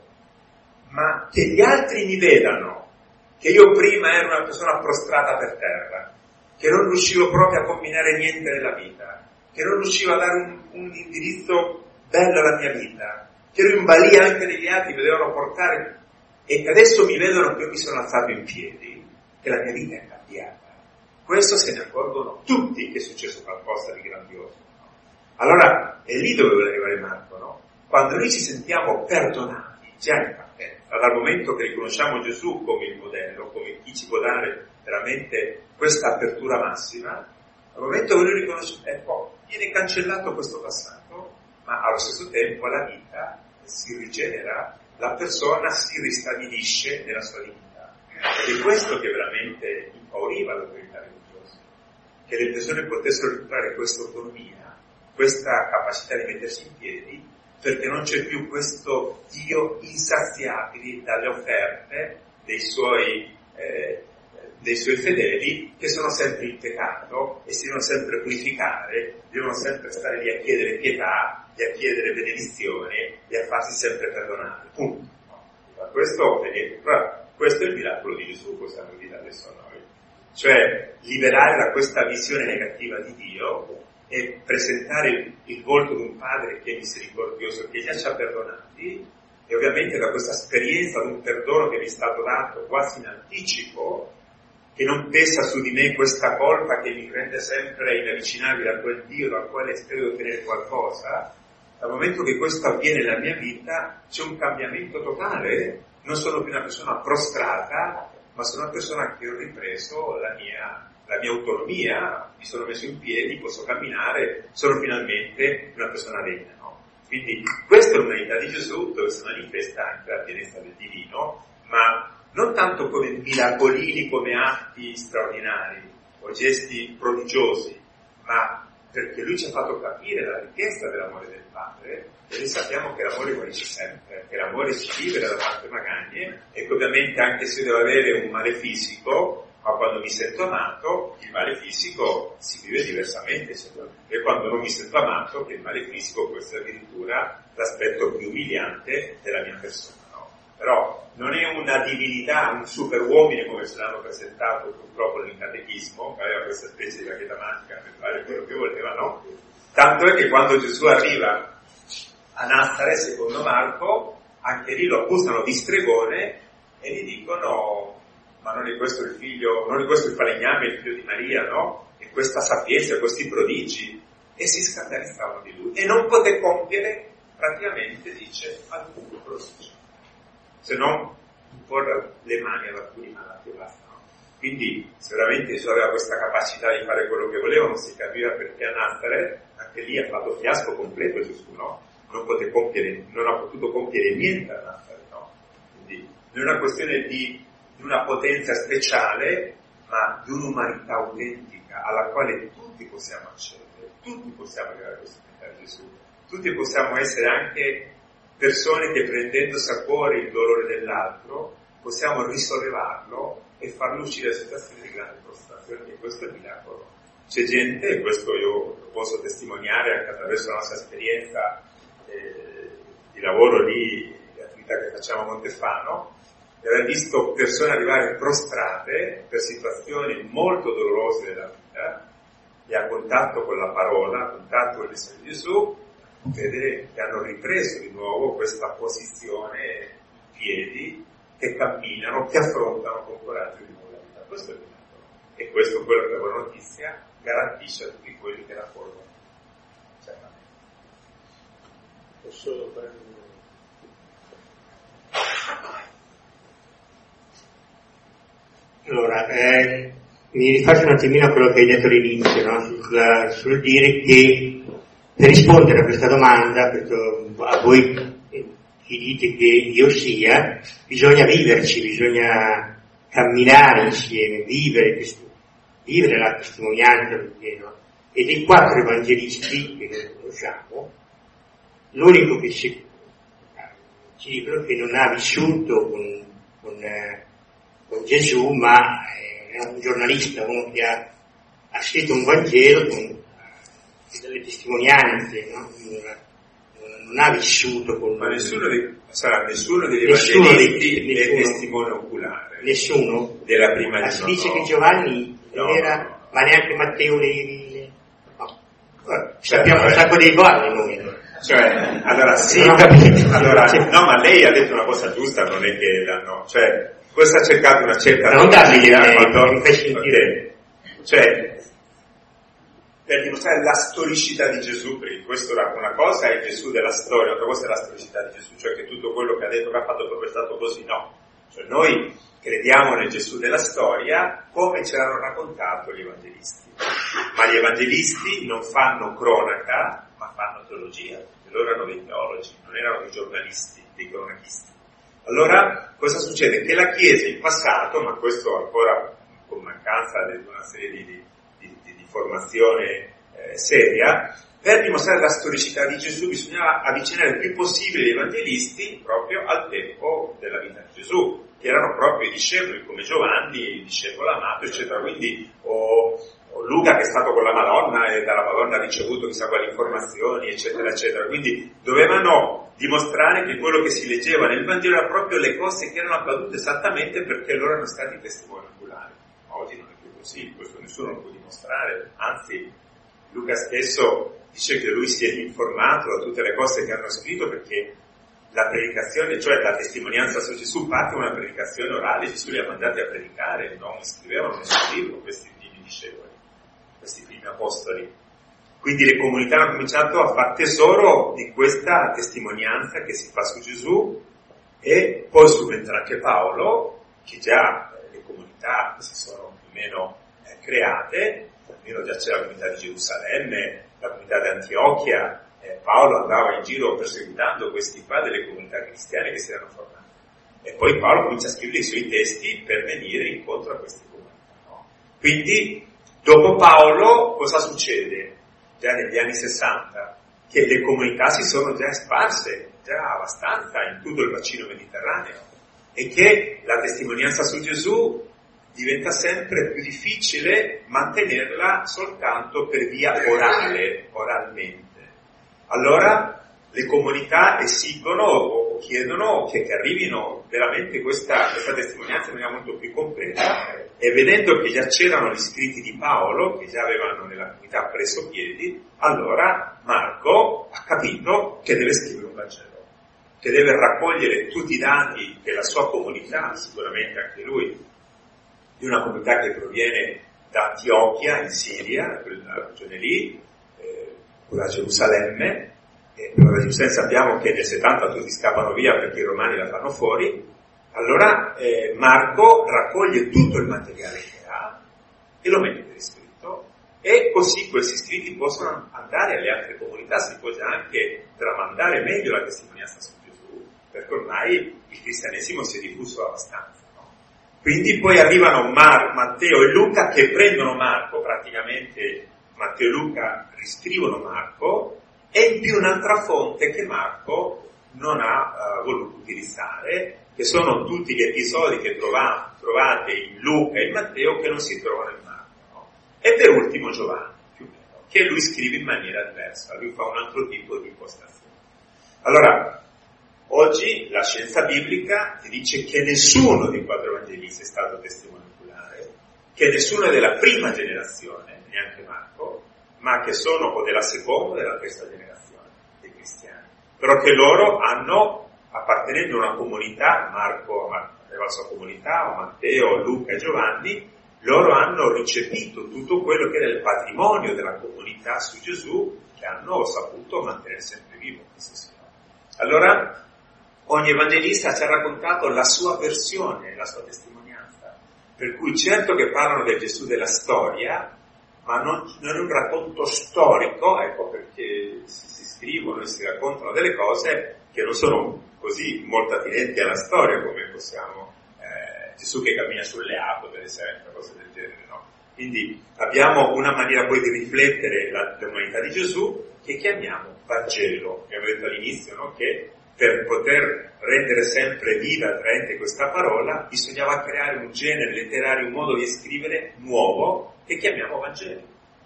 Ma che gli altri mi vedano che io prima ero una persona prostrata per terra, che non riuscivo proprio a combinare niente nella vita, che non riuscivo a dare un, un indirizzo bello alla mia vita, che ero in balia anche degli altri, mi dovevano portare, e che adesso mi vedono che io mi sono alzato in piedi, che la mia vita è cambiata. Questo se ne accorgono tutti che è successo qualcosa di grandioso. No? Allora, è lì dove vuole arrivare Marco, no? Quando noi ci sentiamo perdonati, già in partenza, dal momento che riconosciamo Gesù come il modello, come chi ci può dare veramente questa apertura massima, al momento che noi riconosciamo, ecco, viene cancellato questo passato, ma allo stesso tempo la vita si rigenera, la persona si ristabilisce nella sua dignità. Ed è questo che veramente impauriva l'autorità religiosa, che le persone potessero recuperare questa autonomia, questa capacità di mettersi in piedi, perché non c'è più questo Dio insaziabile dalle offerte dei suoi eh, dei suoi fedeli, che sono sempre in peccato e si devono sempre purificare, devono sempre stare lì a chiedere pietà e a chiedere benedizione e a farsi sempre perdonare. Punto. No? Questo, questo è il miracolo di Gesù, possiamo dire adesso a noi. Cioè, liberare da questa visione negativa di Dio e presentare il, il volto di un Padre che è misericordioso, che già ci ha perdonati, e ovviamente da questa esperienza di un perdono che mi è stato dato quasi in anticipo, che non pesa su di me questa colpa che mi rende sempre inavvicinabile a quel Dio dal quale spero di ottenere qualcosa. Dal momento che questo avviene nella mia vita c'è un cambiamento totale, non sono più una persona prostrata, ma sono una persona che ho ripreso la mia, la mia autonomia, mi sono messo in piedi, posso camminare, sono finalmente una persona degna, no? Quindi questa è l'umanità di Gesù, dove si manifesta anche la pienezza del divino, ma non tanto come miracolini, come atti straordinari o gesti prodigiosi, ma perché lui ci ha fatto capire la ricchezza dell'amore del Padre, e noi sappiamo che l'amore guarisce sempre, che l'amore si vive da tante magagne, e che ovviamente anche se io devo avere un male fisico, ma quando mi sento amato, il male fisico si vive diversamente, e quando non mi sento amato, che il male fisico può essere addirittura l'aspetto più umiliante della mia persona. Però non è una divinità, un superuomine come ce l'hanno presentato purtroppo nel catechismo, che aveva questa specie di racchetta magica per fare quello che voleva, no? Tanto è che quando Gesù arriva a Nazareth, secondo Marco, anche lì lo accusano di stregone e gli dicono: ma non è questo il figlio, non è questo il falegname, il figlio di Maria, no? E questa sapienza, questi prodigi, e si scandalizzavano di lui. E non poté compiere, praticamente, dice, alcun prodigio, se non imporre le mani ad alcuni malati e basta. No? Quindi, se veramente Gesù aveva questa capacità di fare quello che voleva, non si capiva perché a Nazareth, anche lì ha fatto fiasco completo Gesù, no? Non poté compiere, non ha potuto compiere niente a Nazareth, no? Quindi, non è una questione di, di una potenza speciale, ma di un'umanità autentica, alla quale tutti possiamo accedere, tutti possiamo arrivare a questa umanità di Gesù, tutti possiamo essere anche persone che, prendendosi a cuore il dolore dell'altro, possiamo risollevarlo e farlo uscire da situazioni di grande prostrazione, e questo è il miracolo. C'è gente, e questo io lo posso testimoniare anche attraverso la nostra esperienza eh, di lavoro lì, di attività che facciamo a Montefano, di aver visto persone arrivare prostrate per situazioni molto dolorose della vita, e a contatto con la parola, a contatto con l'esempio di Gesù, vedere che hanno ripreso di nuovo questa posizione in piedi, che camminano, che affrontano con coraggio di nuovo la vita. Questo è il miracolo. E questo è quello che la buona notizia garantisce a tutti quelli che la formano. Cioè, posso fare un... Allora, eh, mi rifaccio un attimino a quello che hai detto all'inizio, no? sul, sul dire che per rispondere a questa domanda, questo, a voi che dite che io sia, bisogna viverci, bisogna camminare insieme, vivere, questo, vivere la testimonianza del pieno. E dei quattro evangelisti che noi conosciamo, l'unico che ci, ci dicono che non ha vissuto con, con, eh, con Gesù, ma è un giornalista, uno che ha, ha scritto un Vangelo con delle testimonianze, no? non, non ha vissuto con... Ma nessuno, dei, sarà, nessuno degli nessuno evangelisti dei, è nessuno, testimone oculare. Nessuno? Della prima Ma di si no, dice no. che Giovanni no, era, no. ma neanche Matteo Levi. No. Cioè, Sappiamo un sacco dei guardi noi. Cioè, allora sì, non ho capito. allora, no, ma lei ha detto una cosa giusta, non è che l'hanno, cioè, questo ha cercato una certa non darmi teoria, dei quando- mi fai sentire. ok. Cioè, per dimostrare la storicità di Gesù, perché questo era una cosa è Gesù della storia, un'altra cosa è la storicità di Gesù, cioè che tutto quello che ha detto, che ha fatto, proprio è stato così, no. Cioè noi crediamo nel Gesù della storia come ce l'hanno raccontato gli evangelisti, ma gli evangelisti non fanno cronaca, ma fanno teologia, perché loro erano dei teologi, non erano dei giornalisti, dei cronachisti. Allora, cosa succede? Che la Chiesa in passato, ma questo ancora con mancanza di una serie di, di, di, di formazione eh, seria, per dimostrare la storicità di Gesù bisognava avvicinare il più possibile gli evangelisti proprio al tempo della vita di Gesù, che erano proprio i discepoli, come Giovanni, il discepolo amato, eccetera. Quindi, o, o Luca che è stato con la Madonna e dalla Madonna ha ricevuto chissà quali informazioni, eccetera, eccetera. Quindi dovevano dimostrare che quello che si leggeva nel Vangelo era proprio le cose che erano accadute esattamente perché loro erano stati testimoni oculari. Oggi non è più così, questo nessuno lo può dimostrare, anzi Luca stesso dice che lui si è informato da tutte le cose che hanno scritto perché la predicazione, cioè la testimonianza su Gesù parte una predicazione orale, Gesù li ha mandati a predicare, non scrivevano nessun libro questi primi discepoli, questi primi apostoli. Quindi le comunità hanno cominciato a far tesoro di questa testimonianza che si fa su Gesù e poi subentra anche Paolo, che già eh, le comunità si sono più o meno eh, create, almeno già c'è la comunità di Gerusalemme, la comunità di Antiochia, eh, Paolo andava in giro perseguitando questi qua delle comunità cristiane che si erano formate. E poi Paolo comincia a scrivere i suoi testi per venire incontro a queste comunità. No? Quindi, dopo Paolo, cosa succede? Già negli anni sessanta, che le comunità si sono già sparse, già abbastanza, in tutto il bacino mediterraneo, e che la testimonianza su Gesù diventa sempre più difficile mantenerla soltanto per via orale, oralmente. Allora le comunità esigono o chiedono che, che arrivino veramente questa, questa testimonianza in maniera molto più completa, e vedendo che già c'erano gli scritti di Paolo, che già avevano nella comunità preso piedi, allora Marco ha capito che deve scrivere un Vangelo, che deve raccogliere tutti i dati della sua comunità, sicuramente anche lui, di una comunità che proviene da Antiochia, in Siria, quella regione lì, eh, da Gerusalemme, e però da Gerusalemme sappiamo che nel settanta tutti scappano via perché i romani la fanno fuori. Allora eh, Marco raccoglie tutto il materiale che ha e lo mette per iscritto, e così questi scritti possono andare alle altre comunità, si può già anche tramandare meglio la testimonianza su Gesù, perché ormai il cristianesimo si è diffuso abbastanza. Quindi poi arrivano Mar- Matteo e Luca che prendono Marco, praticamente Matteo e Luca riscrivono Marco, e in più un'altra fonte che Marco non ha uh, voluto utilizzare, che sono tutti gli episodi che trova- trovate in Luca e in Matteo che non si trovano in Marco. No? E per ultimo Giovanni, più o meno, che lui scrive in maniera diversa, lui fa un altro tipo di impostazione. Allora, oggi la scienza biblica ti dice che nessuno dei quattro evangelisti è stato testimone oculare, che nessuno è della prima generazione, neanche Marco, ma che sono o della seconda o della terza generazione dei cristiani. Però che loro hanno, appartenendo a una comunità, Marco aveva la sua comunità, o Matteo, Luca e Giovanni, loro hanno ricepito tutto quello che era il patrimonio della comunità su Gesù, che hanno saputo mantenere sempre vivo questo Signore. Allora, ogni evangelista ci ha raccontato la sua versione, la sua testimonianza. Per cui certo che parlano del Gesù della storia, ma non, non è un racconto storico, ecco perché si, si scrivono e si raccontano delle cose che non sono così molto attinenti alla storia come possiamo, eh, Gesù che cammina sulle acque per esempio, cose del genere, no? Quindi abbiamo una maniera poi di riflettere la, l'umanità di Gesù che chiamiamo Vangelo, abbiamo detto all'inizio, no? Che per poter rendere sempre viva e attraente questa parola bisognava creare un genere letterario, un modo di scrivere nuovo che chiamiamo Vangelo,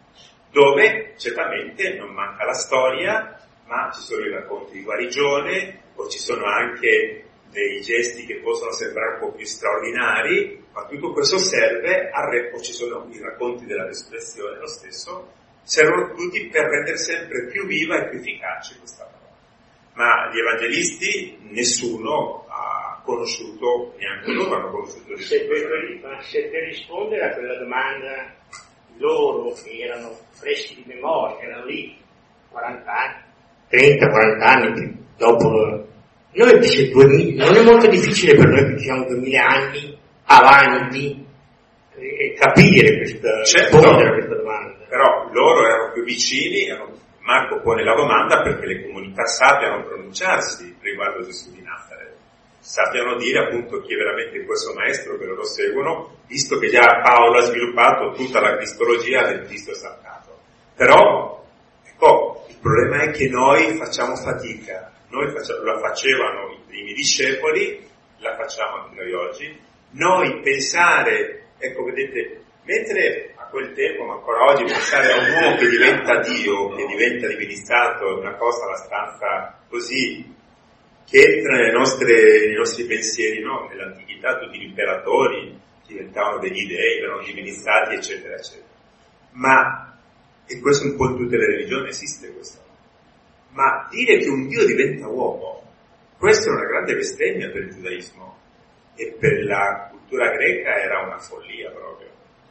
dove certamente non manca la storia, ma ci sono i racconti di guarigione, o ci sono anche dei gesti che possono sembrare un po' più straordinari, ma tutto questo serve a re- o ci sono i racconti della resurrezione, lo stesso, servono tutti per rendere sempre più viva e più efficace questa parola. Ma gli evangelisti nessuno ha conosciuto, neanche loro hanno conosciuto Gesù. Se per, se per rispondere a quella domanda, loro che erano freschi di memoria, erano lì quaranta anni, trenta quaranta anni dopo, noi dice duemila, non è molto difficile per noi che siamo duemila anni avanti e capire questa, certo, rispondere a questa domanda. Però loro erano più vicini, erano, Marco pone la domanda perché le comunità sappiano pronunciarsi riguardo a Gesù di Nazareth, sappiano dire appunto chi è veramente questo maestro che loro seguono, visto che già Paolo ha sviluppato tutta la cristologia del Cristo esaltato. Però, ecco, il problema è che noi facciamo fatica, noi facciamo, la facevano i primi discepoli, la facciamo anche noi oggi, noi pensare, ecco vedete, mentre a quel tempo, ma ancora oggi, pensare a un uomo che diventa Dio, che diventa divinizzato, è una cosa abbastanza così, che entra nelle nostre, nei nostri pensieri, no? Nell'antichità tutti gli imperatori diventavano degli dei, erano divinizzati, eccetera, eccetera. Ma, e questo un po' in tutte le religioni esiste questo, ma dire che un Dio diventa uomo, questa è una grande bestemmia per il giudaismo, e per la cultura greca era una follia proprio.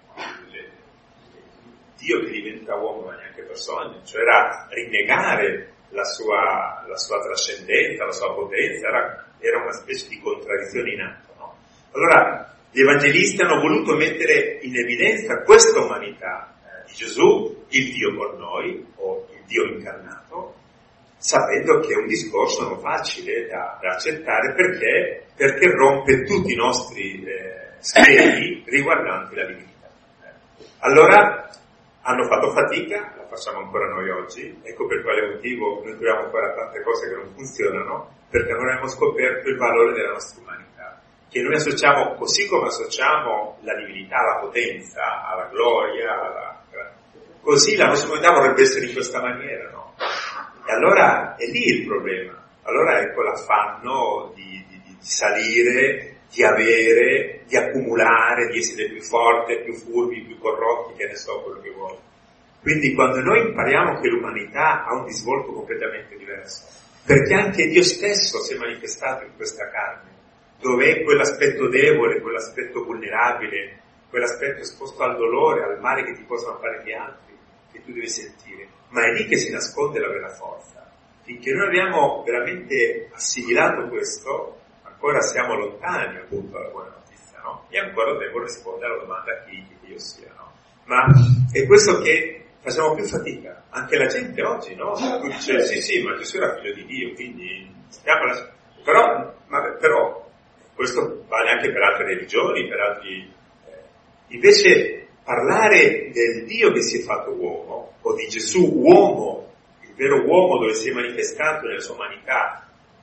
Dio che diventa uomo ma neanche persona, cioè era rinnegare la sua, la sua trascendenza, la sua potenza, era, era una specie di contraddizione in atto, no? Allora gli evangelisti hanno voluto mettere in evidenza questa umanità eh, di Gesù, il Dio con noi, o il Dio incarnato, sapendo che è un discorso non facile da, da accettare perché, perché rompe tutti i nostri eh, schemi riguardanti la divinità. Eh. Allora hanno fatto fatica, la facciamo ancora noi oggi, ecco per quale motivo noi troviamo ancora tante cose che non funzionano, perché non abbiamo scoperto il valore della nostra umanità, che noi associamo, così come associamo la divinità alla potenza, alla gloria, alla... così la nostra umanità vorrebbe essere in questa maniera, no? E allora è lì il problema, allora ecco l'affanno di, di, di salire, di avere, di accumulare, di essere più forte, più furbi, più corrotti, che ne so quello che vuole. Quindi quando noi impariamo che l'umanità ha un risvolto completamente diverso, perché anche Dio stesso si è manifestato in questa carne, dove è quell'aspetto debole, quell'aspetto vulnerabile, quell'aspetto esposto al dolore, al male che ti possono fare gli altri, che tu devi sentire, ma è lì che si nasconde la vera forza. Finché noi abbiamo veramente assimilato questo, ancora siamo lontani appunto dalla buona notizia, no? E ancora devo rispondere alla domanda chi, chi io sia, no? Ma è questo che facciamo più fatica, anche la gente oggi, no? Tu dici, sì sì, ma Gesù era figlio di Dio, quindi la... però, ma, però questo vale anche per altre religioni, per altri... Eh, invece parlare del Dio che si è fatto uomo, o di Gesù uomo, il vero uomo dove si è manifestato nella sua umanità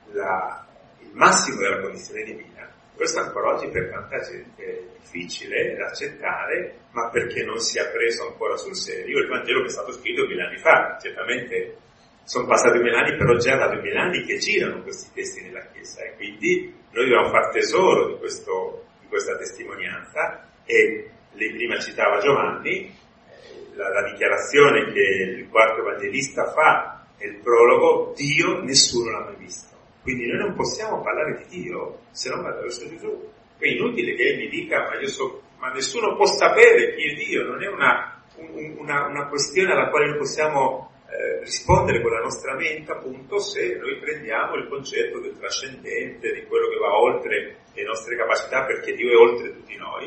la il massimo della condizione divina, questo ancora oggi per tanta gente è difficile da accettare, ma perché non si è preso ancora sul serio il Vangelo che è stato scritto duemila anni fa. Certamente sono passati duemila anni, però già da duemila anni che girano questi testi nella Chiesa, e quindi noi dobbiamo far tesoro di, questo, di questa testimonianza. E lei prima citava Giovanni, la, la dichiarazione che il quarto evangelista fa nel prologo: Dio nessuno l'ha mai visto. Quindi noi non possiamo parlare di Dio se non attraverso Gesù. Quindi è inutile che egli dica, ma io so, ma nessuno può sapere chi è Dio, non è una, un, una, una questione alla quale noi possiamo eh, rispondere con la nostra mente, appunto, se noi prendiamo il concetto del trascendente, di quello che va oltre le nostre capacità, perché Dio è oltre tutti noi,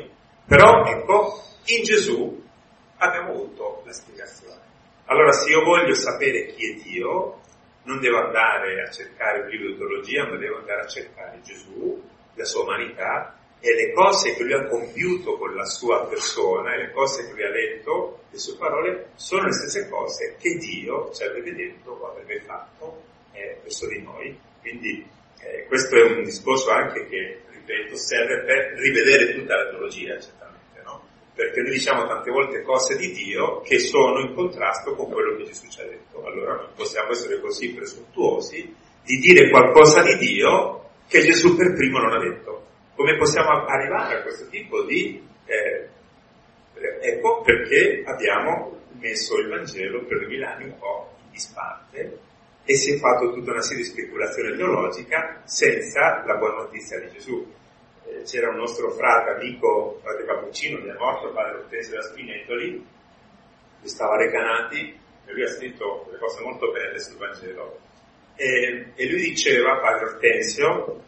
Però, ecco, in Gesù abbiamo avuto la spiegazione. Allora, se io voglio sapere chi è Dio, non devo andare a cercare un libro di teologia, ma devo andare a cercare Gesù, la sua umanità, e le cose che lui ha compiuto con la sua persona, e le cose che lui ha detto, le sue parole, sono le stesse cose che Dio ci avrebbe detto o avrebbe fatto eh, verso di noi. Quindi eh, questo è un discorso anche che, ripeto, serve per rivedere tutta la teologia, certamente, no? Perché noi diciamo tante volte cose di Dio che sono in contrasto con quello che Gesù ci ha detto. Allora non possiamo essere così presuntuosi di dire qualcosa di Dio che Gesù per primo non ha detto. Come possiamo arrivare a questo tipo di... Eh, ecco perché abbiamo messo il Vangelo per duemila anni un po' in disparte e si è fatto tutta una serie di speculazione teologica senza la buona notizia di Gesù. Eh, c'era un nostro frate, amico, frate Cappuccino, che è morto, padre Ortensio da Spinetoli, lui stava a Recanati e lui ha scritto delle cose molto belle sul Vangelo. E, e lui diceva, padre Ortensio,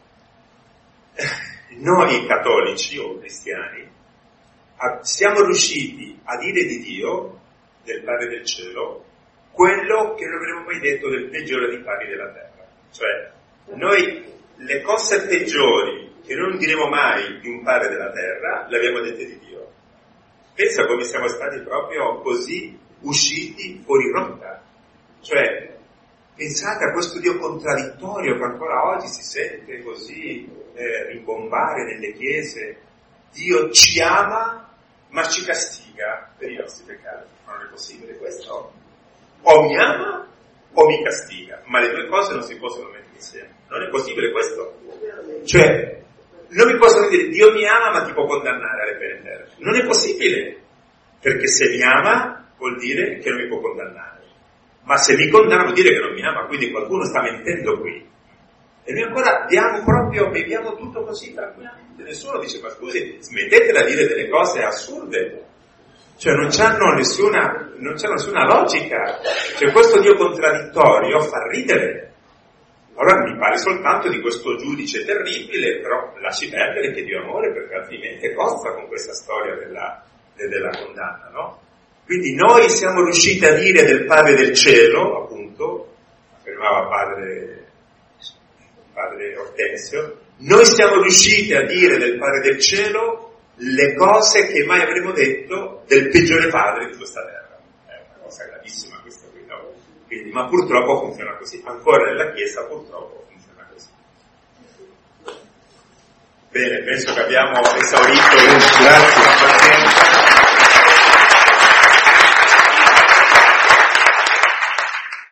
noi cattolici o cristiani siamo riusciti a dire di Dio, del Padre del Cielo, quello che non avremmo mai detto del peggiore dei padri della terra. Cioè, noi le cose peggiori che non diremo mai di un padre della terra, le abbiamo dette di Dio. Pensa come siamo stati proprio così usciti fuori rotta. Cioè, pensate a questo Dio contraddittorio che ancora oggi si sente così eh, rimbombare nelle chiese. Dio ci ama ma ci castiga per i nostri peccati. Ma non è possibile questo? O mi ama o mi castiga, ma le due cose non si possono mettere insieme. Non è possibile questo. Cioè, non mi possono dire Dio mi ama ma ti può condannare alle pene eterne. Non è possibile, perché se mi ama vuol dire che non mi può condannare. Ma se mi condanna vuol dire che non mi ama, quindi qualcuno sta mentendo qui. E noi ancora diamo proprio, beviamo tutto così tranquillamente. Nessuno dice, ma scusi, smettetela di dire delle cose assurde. Cioè non c'hanno nessuna, non c'è nessuna logica. Cioè questo Dio contraddittorio fa ridere. Allora mi pare soltanto di questo giudice terribile, però lasci perdere che Dio è amore, perché altrimenti costa con questa storia della, della condanna, no? Quindi noi siamo riusciti a dire del Padre del Cielo, appunto, affermava padre, padre Ortensio, noi siamo riusciti a dire del Padre del Cielo le cose che mai avremmo detto del peggiore padre di questa terra. È una cosa gravissima questa qui, no? Quindi, ma purtroppo funziona così. Ancora nella Chiesa purtroppo funziona così. Bene, penso che abbiamo esaurito. Grazie.